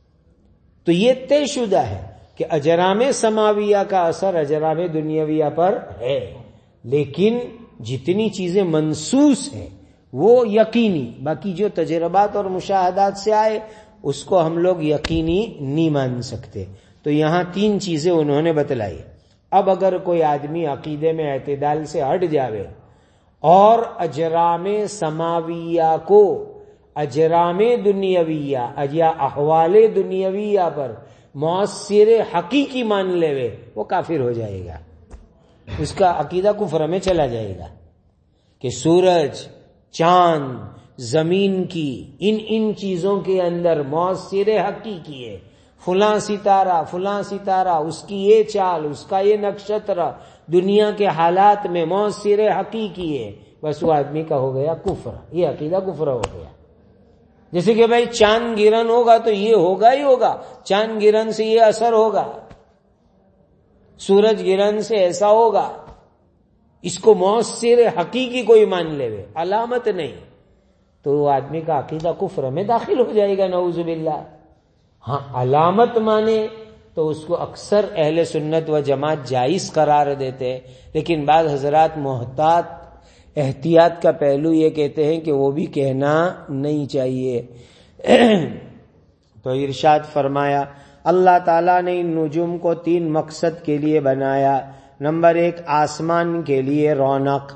تو یہ طے شدہ ہے کہ اجرام سماویہ کا اثر اجرام دنیاویہ پر ہے، لیکن جتنی چیزیں منسوس ہیں وہ یقینی، باقی جو تجربات اور مشاہدات سے آئے اس کو ہم لوگ یقینی نہیں مان سکتے۔ تو یہاں تین چیزیں انہوں نے بتلائی۔ اب اگر کوئی آدمی عقیدے میں اعتدال سے ہٹ جاوے اور اجرام سماویہ کو اجرام دنیاویہ یا احوال دنیاویہ پر مؤثر حقیقی مان لے، وہ کافر ہو جائے گا، اس کا عقیدہ کفر میں چلا جائے گا کہ سورج، چاند، زمین کی ان ان چیزوں کے اندر مؤثر حقیقی ہے، فلاں ستارہ فلاں ستارہ، اس کی یہ چال، اس کا یہ نکشتر دنیا کے حالات میں مؤثر حقیقی ہے، بس وہ آدمی کا ہو گیا کفر، یہ عقیدہ کفر ہو گیا۔ جیسے کہ بھائی چاند گرہن ہوگا تو یہ ہوگا ہی ہوگا، چاند گرہن سے یہ اثر ہوگا، سورج گرہن سے ایسا ہوگا، اس کو مؤثر حقیقی کوئی مان لے، علامت نہیں، تو وہ آدمی کا عقیدہ کفر میں داخل ہو جائے گا، نعوذ باللہ۔ ہاں علامت مانے تو اس کو اکثر اہل سنت و جماعت جائز قرار دیتے، لیکن بعض حضرات محتاط احتیاط کا پہلو یہ کہتے ہیں کہ وہ بھی کہنا نہیں چاہیے۔ تو ارشاد فرمایا اللہ تعالیٰ نے ان نجوم کو تین مقصد کے لیے بنایا۔ نمبر ایک، آسمان کے لیے رونق،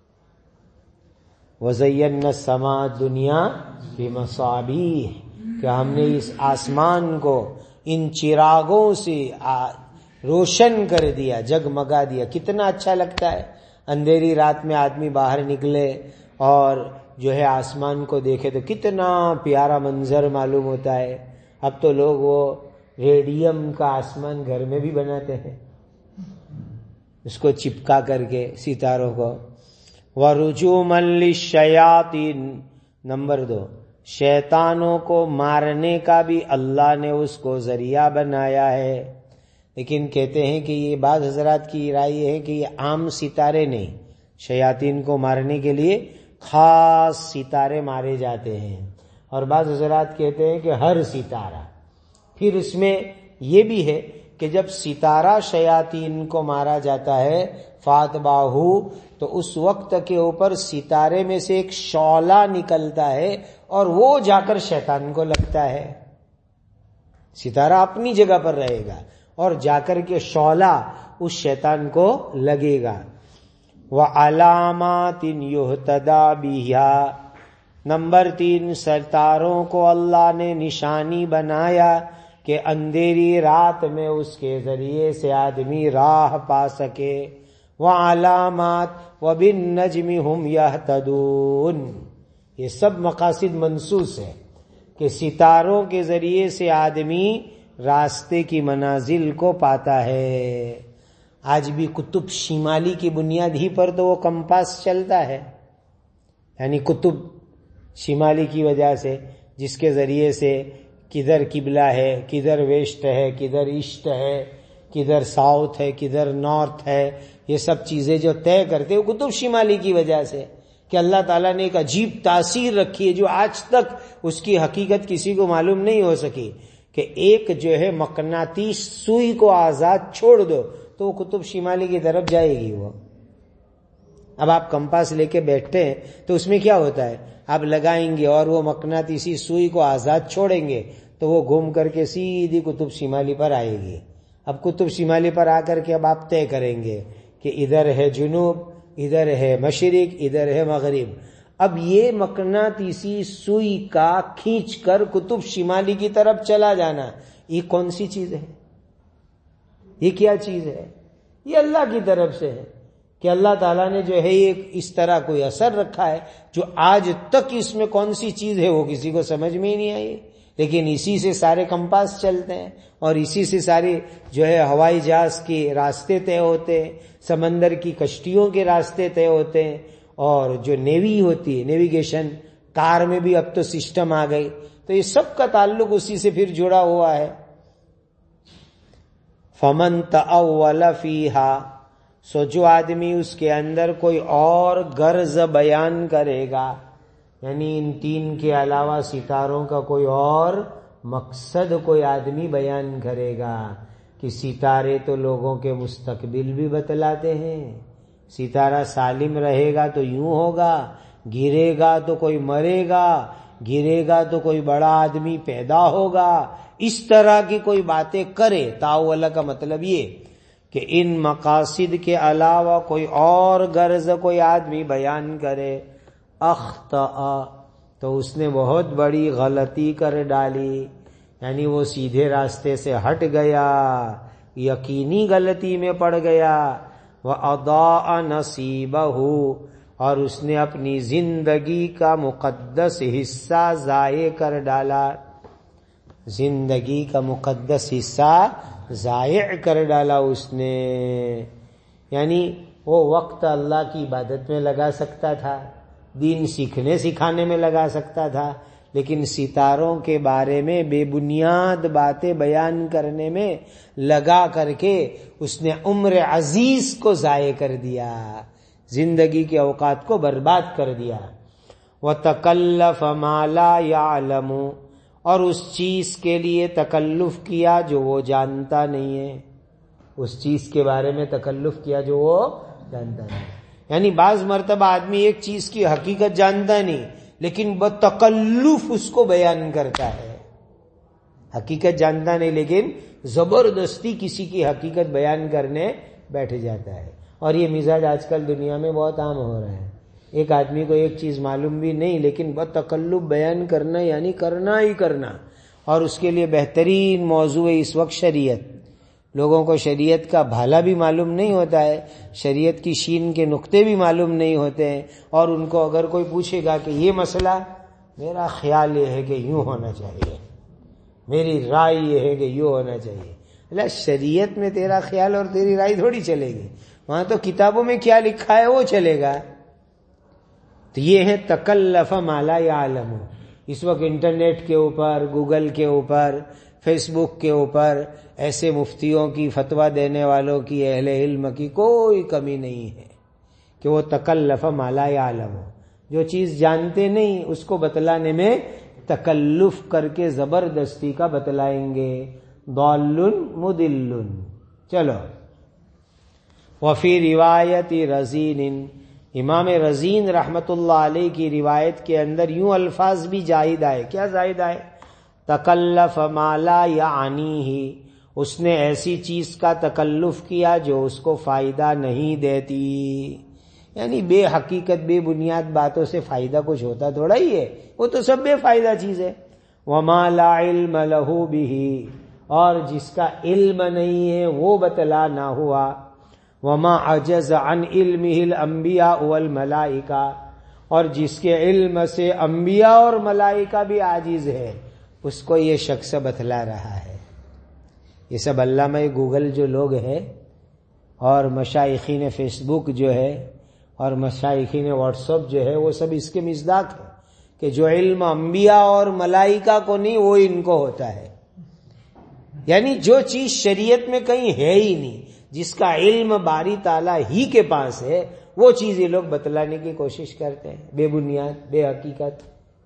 وَزَيَّنَّا السَّمَاءَ الدُّنْيَا بِمَصَابِيحَ، کہ ہم نے اس آسمان کو ان چراغوں سے روشن کر دیا، جگمگا دیا۔ کتنا اچھا لگتا ہے اندھیری رات میں آدمی باہر نکلے اور جو ہے آسمان کو دیکھے تو کتنا پیارا منظر معلوم ہوتا ہے۔ اب تو لوگ وہ ریڈیم کا آسمان گھر میں بھی بناتے ہیں، اس کو چپکا کر کے ستاروں کو۔ وَرُجُومًا لِلشَّيَاطِينِ، نمبر دو، شیطانوں کو مارنے کا بھی اللہ نے اس کو ذریعہ بنایا ہے۔ لیکن کہتے ہیں کہ یہ بعض حضرات کی رائے یہ ہے کہ یہ عام ستارے نہیں، شیاطین کو مارنے کے لیے خاص ستارے مارے جاتے ہیں، اور بعض حضرات کہتے ہیں کہ ہر ستارہ۔ پھر اس میں یہ بھی ہے کہ جب ستارہ شیاطین کو مارا جاتا ہے فاتباہو، تو اس وقت کے اوپر ستارے میں سے ایک شعلہ نکلتا ہے اور وہ جا کر شیطان کو لگتا ہے۔ ستارہ اپنی جگہ پر رہے گا اور جا کر کے شعلہ اس شیطان کو لگے گا۔ وَعَلَامَاتٍ يُهْتَدَى بِهَا، نمبر تین، ستاروں کو اللہ نے نشانی بنایا کہ اندھیری رات میں اس کے ذریعے سے آدمی راہ پا سکے۔ وَعَلَامَاتٍ وَبِالنَّجْمِ هُمْ يَهْتَدُونَ، یہ سب مقاصد منصوص ہے کہ ستاروں کے ذریعے سے آدمی راستے کی منازل کو پاتا ہے۔ آج بھی قطب شمالی کی بنیاد ہی پر تو وہ کمپاس چلتا ہے، یعنی قطب شمالی کی وجہ سے، جس کے ذریعے سے کدھر قبلہ ہے، کدھر ویسٹ ہے، کدھر ایسٹ ہے، کدھر ساؤتھ ہے، کدھر نارتھ ہے، یہ سب چیزیں جو طے کرتے ہیں وہ قطب شمالی کی وجہ سے، کہ اللہ تعالیٰ نے ایک عجیب تاثیر رکھی ہے جو آج تک اس کی حقیقت کسی کو معلوم نہیں ہو سکی، کہ ایک جو ہے مقناطیس سوئی کو آزاد چھوڑ دو تو وہ قطب شمالی کی طرف جائے گی۔ وہ اب آپ کمپاس لے کے بیٹھتے ہیں تو اس میں کیا ہوتا ہے، آپ لگائیں گے اور وہ مقناطیسی سوئی کو آزاد چھوڑیں گے تو وہ گھوم کر کے سیدھی قطب شمالی پر آئے گی۔ اب قطب شمالی پر آ کر کے اب آپ طے کریں گے کہ ادھر ہے جنوب، ادھر ہے مشرق، ادھر ہے مغرب۔ اب یہ مقناطیسی سوئی کا کھینچ کر قطب شمالی کی طرف چلا جانا، یہ کون سی چیز ہے؟ یہ کیا چیز ہے؟ یہ اللہ کی طرف سے ہے کہ اللہ تعالیٰ نے جو ہے ایک اس طرح کوئی اثر رکھا ہے جو آج تک اس میں کون سی چیز ہے وہ کسی کو سمجھ میں ہی نہیں آئی، لیکن اسی سے سارے کمپاس چلتے ہیں اور اسی سے سارے جو ہے ہوائی جہاز کے راستے طے ہوتے ہیں، سمندر کی کشتیوں کے راستے طے ہوتے ہیں، اور جو نیوی ہوتی ہے نیویگیشن کار میں بھی اب تو سسٹم آ گئی، تو یہ سب کا تعلق اسی سے پھر جڑا ہوا ہے۔ فَمَن تَأَوَّلَ فِيهَا، سو جو آدمی اس کے اندر کوئی اور غرض بیان کرے گا، یعنی ان تین کے علاوہ ستاروں کا کوئی اور مقصد کوئی آدمی بیان کرے گا، کہ ستارے تو لوگوں کے مستقبل بھی بتلاتے ہیں، ستارہ سالم رہے گا تو یوں ہوگا، گرے گا تو کوئی مرے گا، گرے گا تو کوئی بڑا آدمی پیدا ہوگا، اس طرح کی کوئی باتیں کرے۔ تاول کا مطلب یہ کہ ان مقاصد کے علاوہ کوئی اور غرض کوئی آدمی بیان کرے، اخطأ، تو اس نے بہت بڑی غلطی کر ڈالی، یعنی وہ سیدھے راستے سے ہٹ گیا، یقینی غلطی میں پڑ گیا۔ وَأَضَاعَ نَصِيبَهُ، اور اس نے اپنی زندگی کا مقدس حصہ ضائع کر ڈالا، زندگی کا مقدس حصہ ضائع کر ڈالا اس نے، یعنی وہ وقت اللہ کی عبادت میں لگا سکتا تھا، دین سیکھنے سکھانے میں لگا سکتا تھا، لیکن ستاروں کے بارے میں بے بنیاد باتیں بیان کرنے میں لگا کر کے اس نے عمر عزیز کو ضائع کر دیا، زندگی کے اوقات کو برباد کر دیا۔ وَتَكَلَّفَ مَا لَا يَعْلَمُ، اور اس چیز کے لیے تکلف کیا جو وہ جانتا نہیں ہے، اس چیز کے بارے میں تکلف کیا جو وہ جانتا نہیں، یعنی بعض مرتبہ آدمی ایک چیز کی حقیقت جانتا نہیں لیکن بتکلف اس کو بیان کرتا ہے. حقیقت جانتا نہیں لیکن زبردستی کسی کی حقیقت بیان کرنے بیٹھ جاتا ہے. اور یہ مزاج آج کل دنیا میں بہت عام ہو رہا ہے. ایک آدمی کو ایک چیز معلوم بھی نہیں لیکن بتکلف بیان کرنا یعنی کرنا ہی کرنا. اور اس کے لیے بہترین موضوع ہے اس وقت شریعت. لوگوں کو شریعت کا بھالا بھی معلوم نہیں ہوتا ہے, شریعت کی شین کے نقطے بھی معلوم نہیں ہوتے ہیں, اور ان کو اگر کوئی پوچھے گا کہ یہ مسئلہ میرا خیال یہ ہے کہ یوں ہونا چاہیے, میری رائے یہ ہے کہ یوں ہونا چاہیے. اللہ, شریعت میں تیرا خیال اور تیری رائے تھوڑی چلے گی, وہاں تو کتابوں میں کیا لکھا ہے وہ چلے گا. تو یہ ہے تکلف ما لا یعلم. اس وقت انٹرنیٹ کے اوپر, گوگل کے اوپر, فیس بک کے اوپر ایسے مفتیوں کی, فتویٰ دینے والوں کی, اہل علم کی کوئی کمی نہیں ہے کہ وہ تکلف ما لا یعلم, جو چیز جانتے نہیں اس کو بتلانے میں تکلف کر کے زبردستی کا بتلائیں گے. ضال مضل. چلو, وفی روایت رزین, امام رزین رحمت اللہ علیہ کی روایت کے اندر یوں الفاظ بھی زائد آئے. کیا زائد آئے؟ تکلف ما لا یعنیہ, اس نے ایسی چیز کا تکلف کیا جو اس کو فائدہ نہیں دیتی. یعنی بے حقیقت بے بنیاد باتوں سے فائدہ کچھ ہوتا تھوڑا ہی ہے, وہ تو سب بے فائدہ چیز ہے. وما لا علم لہ بہ, اور جس کا علم نہیں ہے وہ بتلا نہ ہوا. وما عجز عن علمہ الانبیاء والملائکہ, اور جس کے علم سے انبیاء اور ملائکہ بھی عاجز ہے اس کو یہ شخص بتلا رہا ہے. یہ سب علامہ گوگل جو لوگ ہیں اور مشائخین فیس بک جو ہے اور مشائخین واٹس ایپ جو ہے وہ سب اس کے مصداق ہیں کہ جو علم انبیاء اور ملائکہ کو نہیں وہ ان کو ہوتا ہے. یعنی جو چیز شریعت میں کہیں ہے ہی نہیں, جس کا علم باری تعالیٰ ہی کے پاس ہے, وہ چیز یہ لوگ بتلانے کی کوشش کرتے ہیں بے بنیاد بے حقیقت.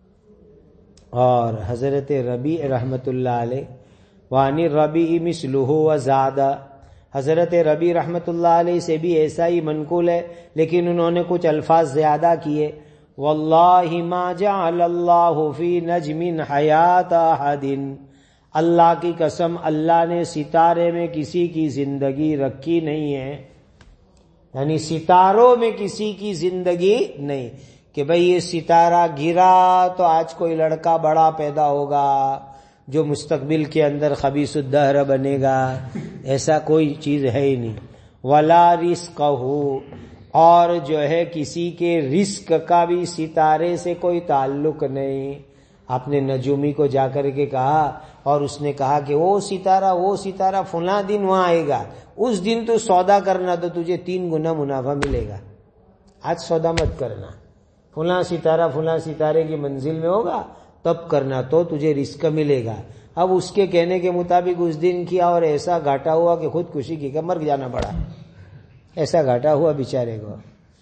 اور حضرت ربیع رحمت اللہ علیہ, وانی ربیع مثلہ وزاد, حضرت ربیع رحمت اللہ علیہ سے بھی ایسا ہی منقول ہے لیکن انہوں نے کچھ الفاظ زیادہ کیے. واللہ ما جعل اللہ فی نجم حیات احد, اللہ کی قسم اللہ نے ستارے میں کسی کی زندگی رکھی نہیں ہے. یعنی ستاروں میں کسی کی زندگی نہیں کہ بھئی یہ ستارہ گرا تو آج کوئی لڑکا بڑا پیدا ہوگا جو مستقبل کے اندر خبیث الدہر بنے گا, ایسا کوئی چیز ہے ہی نہیں. ولا رزقہ, اور جو ہے کسی کے رزق کا بھی ستارے سے کوئی تعلق نہیں. آپ نے نجومی کو جا کر کے کہا اور اس نے کہا کہ وہ ستارہ وہ ستارہ فلاں دن وہاں آئے گا, اس دن تو سودا کرنا تو تجھے تین گنا منافع ملے گا, آج سودا مت کرنا. فلاں ستارہ فلاں ستارے کی منزل میں ہوگا تب کرنا تو تجھے رزق ملے گا. اب اس کے کہنے کے مطابق اس دن کیا اور ایسا گھاٹا ہوا کہ خودکشی کی کہ مر جانا پڑا, ایسا گھاٹا ہوا بیچارے کو.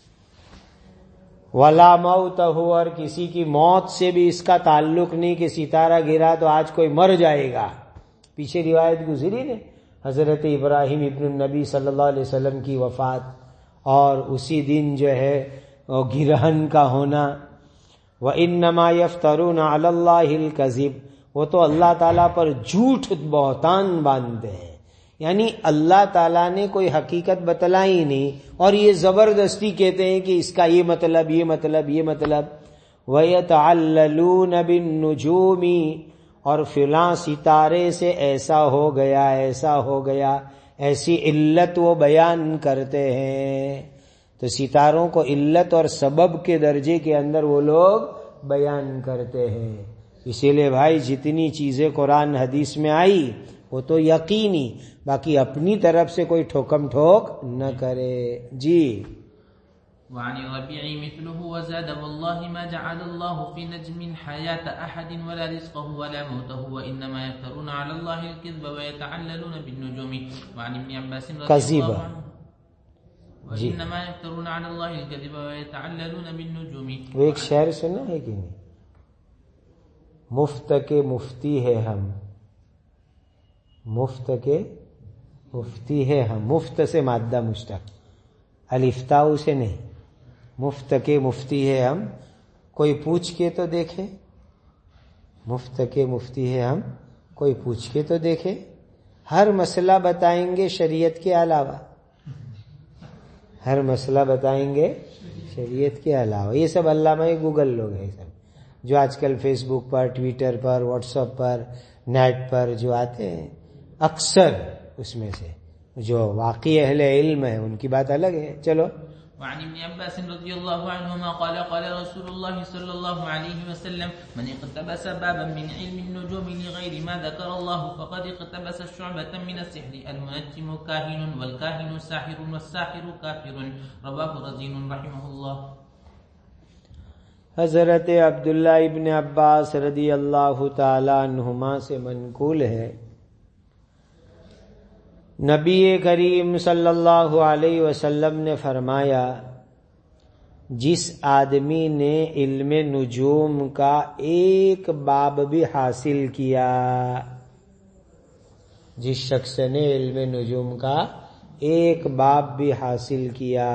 ولا موت ہو, اور کسی کی موت سے بھی اس کا تعلق نہیں کہ ستارہ گرا تو آج کوئی مر جائے گا. پیچھے روایت گزری نے حضرت ابراہیم ابن النبی صلی اللہ علیہ وسلم کی وفات اور اسی دن جو ہے گرہن کا ہونا. وَإِنَّمَا يَفْتَرُونَ عَلَى اللَّهِ الْكَذِبَ, وہ تو اللہ تعالیٰ پر جھوٹ بہتان باندھتے ہیں. یعنی اللہ تعالیٰ نے کوئی حقیقت بتلائی نہیں اور یہ زبردستی کہتے ہیں کہ اس کا یہ مطلب یہ مطلب یہ مطلب. وَيَتَعَلَّلُونَ بِالنُّجُومِ, اور فلاں ستارے سے ایسا ہو گیا ایسا ہو گیا, ایسی علت وہ بیان کرتے ہیں. تو ستاروں کو علت اور سبب کے درجے کے اندر وہ لوگ بیان کرتے ہیں. اسی لیے بھائی جتنی چیزیں قرآن حدیث میں آئی وہ تو یقینی, باقی اپنی طرف سے کوئی ٹھوکم ٹھوک نہ کرے. جی. وعن الربيع مثله وزاد والله ما جعل الله في نجم حياة أحد ولا رزقه ولا موته وإنما يفترون على الله الكذب ويتعللون بالنجوم. وعن ابن عباس رضي الله عنه وإنما يفترون على الله الكذب ويتعللون بالنجوم. وہ ایک شعر سنا ہے کہ نہیں, مفت کے مفتی ہے ہم, مفت کے مفتی ہے ہم, مفت سے مادہ مشتق, الافتاء سے نہیں, مفت کے مفتی ہے ہم، کوئی پوچھ کے تو دیکھے. مفت کے مفتی ہے ہم، کوئی پوچھ کے تو دیکھے. ہر مسئلہ بتائیں گے شریعت کے علاوہ، ہر مسئلہ بتائیں گے شریعت کے علاوہ. یہ سب علامہ گوگل لوگ ہیں سب، جو آج کل فیس بک پر، ٹویٹر پر، واٹس ایپ پر، نیٹ پر جو آتے ہیں. اکثر اس میں سے جو واقعی اہل علم ہے ان کی بات الگ ہے. چلو. وعن ابن عباس رضي الله عنهما قال قال رسول الله صلى الله عليه وسلم من اقتبس بابا من علم النجوم لغير ما ذكر الله فقد اقتبس شعبة من السحر. المنجم كاهن والكاهن ساحر والساحر كافر. رواه رزين رحمه الله. حضرت عبداللہ ابن عباس رضی اللہ تعالی عنہما سے منقول ہے، نبی کریم صلی اللہ علیہ وسلم نے فرمایا، جس آدمی نے علم نجوم کا ایک باب بھی حاصل کیا، جس شخص نے علم نجوم کا ایک باب بھی حاصل کیا،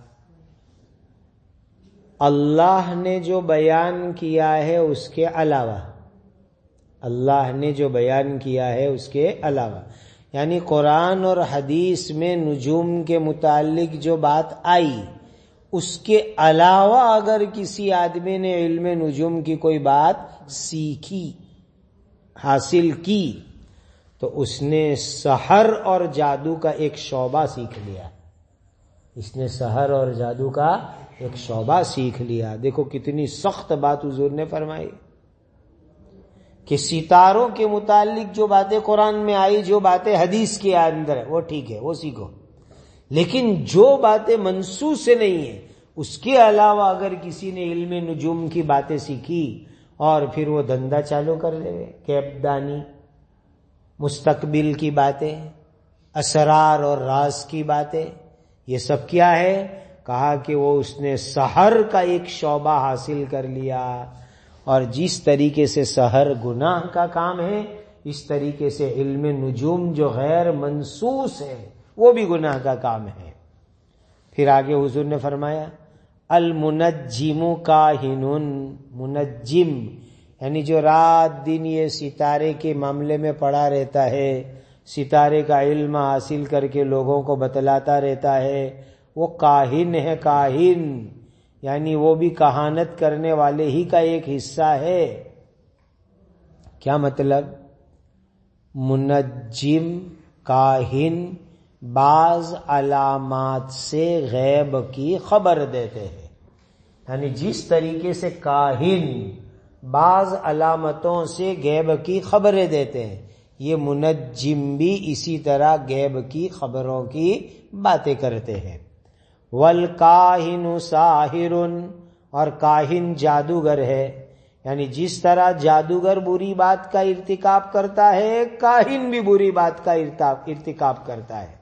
اللہ نے جو بیان کیا ہے اس کے علاوہ، اللہ نے جو بیان کیا ہے اس کے علاوہ، یعنی قرآن اور حدیث میں نجوم کے متعلق جو بات آئی اس کے علاوہ اگر کسی آدمی نے علم نجوم کی کوئی بات سیکھی، حاصل کی، تو اس نے سحر اور جادو کا ایک شعبہ سیکھ لیا. اس نے سحر اور جادو کا ایک شعبہ سیکھ لیا. دیکھو کتنی سخت بات حضور نے فرمائی کہ ستاروں کے متعلق جو باتیں قرآن میں آئی، جو باتیں حدیث کے اندر ہے وہ ٹھیک ہے، وہ سیکھو، لیکن جو باتیں منسوخ سے نہیں ہیں اس کے علاوہ اگر کسی نے علم نجوم کی باتیں سیکھی اور پھر وہ دھندا چالو کر دے، کیپ دانی، مستقبل کی باتیں، اسرار اور راز کی باتیں، یہ سب کیا ہے؟ کہا کہ وہ اس نے سحر کا ایک شعبہ حاصل کر لیا. اور جس طریقے سے سحر گناہ کا کام ہے، اس طریقے سے علم نجوم جو غیر منسوس ہے وہ بھی گناہ کا کام ہے. پھر آگے حضور نے فرمایا، المنجم کاہن، منجم یعنی جو رات دن یہ ستارے کے معاملے میں پڑا رہتا ہے، ستارے کا علم حاصل کر کے لوگوں کو بتلاتا رہتا ہے، وہ کاہن ہے. کاہن یعنی وہ بھی کہانت کرنے والے ہی کا ایک حصہ ہے. کیا مطلب؟ منجم، کاہن بعض علامات سے غیب کی خبر دیتے ہیں. یعنی جس طریقے سے کاہن بعض علامتوں سے غیب کی خبریں دیتے ہیں، یہ منجم بھی اسی طرح غیب کی خبروں کی باتیں کرتے ہیں. والکاہن ساحر، اور کاہن جادوگر ہے، یعنی جس طرح جادوگر بری بات کا ارتکاب کرتا ہے، کاہن بھی بری بات کا ارتکاب کرتا ہے.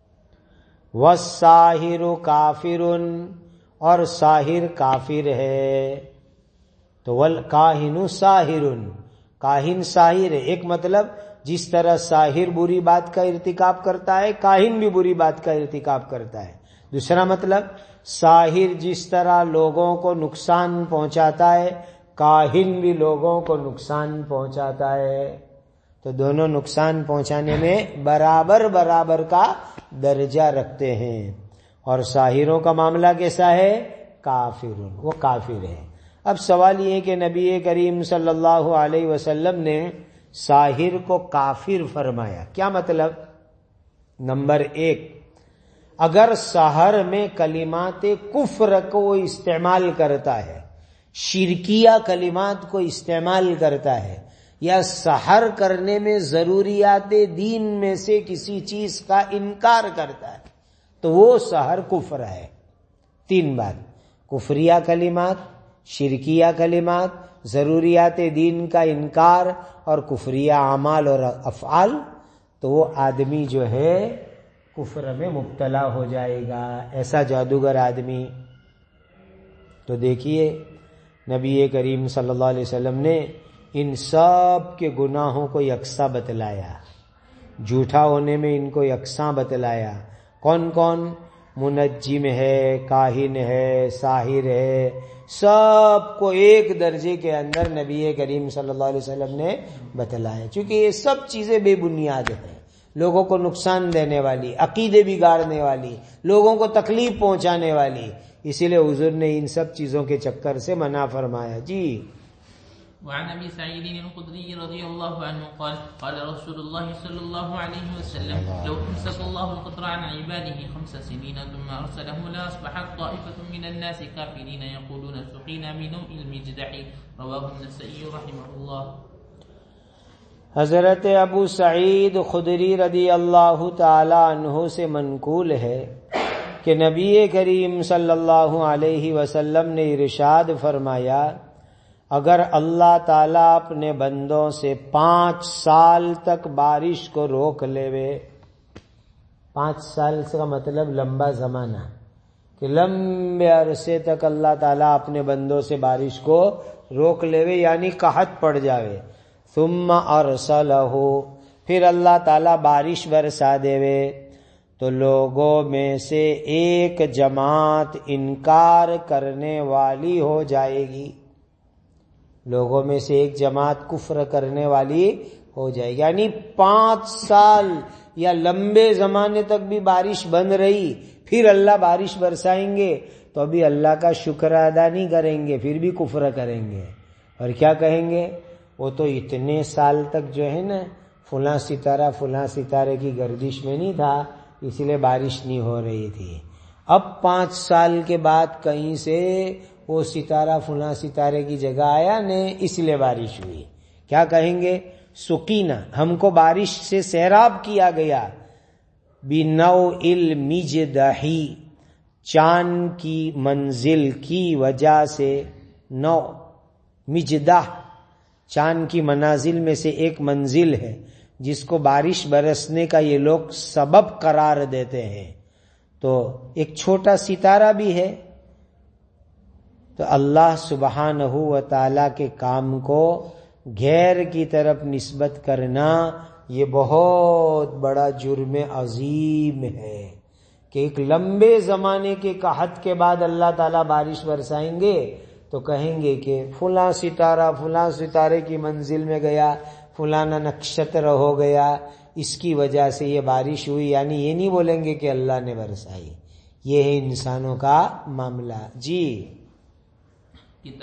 والساحر کافر، اور ساحر کافر ہے. تو والکاہن ساحر، کاہن ساحر ہے. ایک مطلب جس طرح ساحر بری بات کا ارتکاب کرتا ہے، کاہن بھی بری بات کا ارتکاب کرتا ہے. دوسرا مطلب ساحر جس طرح لوگوں کو نقصان پہنچاتا ہے، کاہن بھی لوگوں کو نقصان پہنچاتا ہے. تو دونوں نقصان پہنچانے میں برابر برابر کا درجہ رکھتے ہیں. اور ساحروں کا معاملہ کیسا ہے؟ کافر، وہ کافر ہے. اب سوال یہ ہے کہ نبی کریم صلی اللہ علیہ وسلم نے ساحر کو کافر فرمایا، کیا مطلب؟ نمبر ایک، اگر سحر میں کلمات کفر کو استعمال کرتا ہے، شرکیہ کلمات کو استعمال کرتا ہے، یا سحر کرنے میں ضروریات دین میں سے کسی چیز کا انکار کرتا ہے، تو وہ سحر کفر ہے. تین بات، کفریہ کلمات، شرکیہ کلمات، ضروریات دین کا انکار اور کفریہ اعمال اور افعال، تو وہ آدمی جو ہے کفر میں مبتلا ہو جائے گا، ایسا جادوگر آدمی. تو دیکھیے نبی کریم صلی اللہ علیہ وسلم نے ان سب کے گناہوں کو یکساں بتلایا، جھوٹا ہونے میں ان کو یکساں بتلایا. کون کون؟ منجم ہے، کاہن ہے، ساحر ہے، سب کو ایک درجے کے اندر نبی کریم صلی اللہ علیہ وسلم نے بتلایا، چونکہ یہ سب چیزیں بے بنیاد ہیں، لوگوں کو نقصان دینے والی، عقیدے بگاڑنے والی، لوگوں کو تکلیف پہنچانے والی، اسی لیے حضور نے ان سب چیزوں کے چکر سے منع فرمایا. جی. وعن ابي سعيد الخدري رضي الله عنه قال قال رسول الله صلى الله عليه وسلم لو امسك الله القطر عن عباده خمس سنين ثم ارسله لاصبحت طائفه من الناس كافرين يقولون سقينا بنوء المجدح. رواه النسائي رحمه الله. حضرت ابو سعید خدری رضی اللہ تعالی عنہ سے منقول ہے کہ نبی کریم صلی اللہ علیہ وسلم نے ارشاد فرمایا، اگر اللہ تعالیٰ اپنے بندوں سے پانچ سال تک بارش کو روک لے وے، پانچ سال کا مطلب لمبا زمانہ، کہ لمبے عرصے تک اللہ تعالیٰ اپنے بندوں سے بارش کو روک لے وے، یعنی قحط پڑ جاوے، ثم ارسلہ، پھر اللہ تعالیٰ بارش برسا دے وے، تو لوگوں میں سے ایک جماعت انکار کرنے والی ہو جائے گی، لوگوں میں سے ایک جماعت کفر کرنے والی ہو جائے گی. یعنی پانچ سال یا لمبے زمانے تک بھی بارش بند رہی، پھر اللہ بارش برسائیں گے تو ابھی اللہ کا شکر ادا نہیں کریں گے، پھر بھی کفر کریں گے، اور کیا کہیں گے، وہ تو اتنے سال تک جو ہے نا فلاں ستارہ فلاں ستارے کی گردش میں نہیں تھا، اس لیے بارش نہیں ہو رہی تھی، اب پانچ سال کے بعد کہیں سے وہ ستارہ فلاں ستارے کی جگہ آیا نے، اس لیے بارش ہوئی. کیا کہیں گے، سقینا، ہم کو بارش سے سیراب کیا گیا، بِنَوْءِ الْمِجْدَحِ، چاند کی منزل کی وجہ سے، نو مجدح چاند کی منازل میں سے ایک منزل ہے جس کو بارش برسنے کا یہ لوگ سبب قرار دیتے ہیں، تو ایک چھوٹا ستارہ بھی ہے. تو اللہ سبحانہ و تعالی کے کام کو غیر کی طرف نسبت کرنا یہ بہت بڑا جرم عظیم ہے، کہ ایک لمبے زمانے کے قحط کے بعد اللہ تعالیٰ بارش برسائیں گے تو کہیں گے کہ فلاں ستارہ فلاں ستارے کی منزل میں گیا، فلانا نکشتر ہو گیا، اس کی وجہ سے یہ بارش ہوئی، یعنی یہ نہیں بولیں گے کہ اللہ نے برسائی. یہ ہے انسانوں کا معاملہ. جی.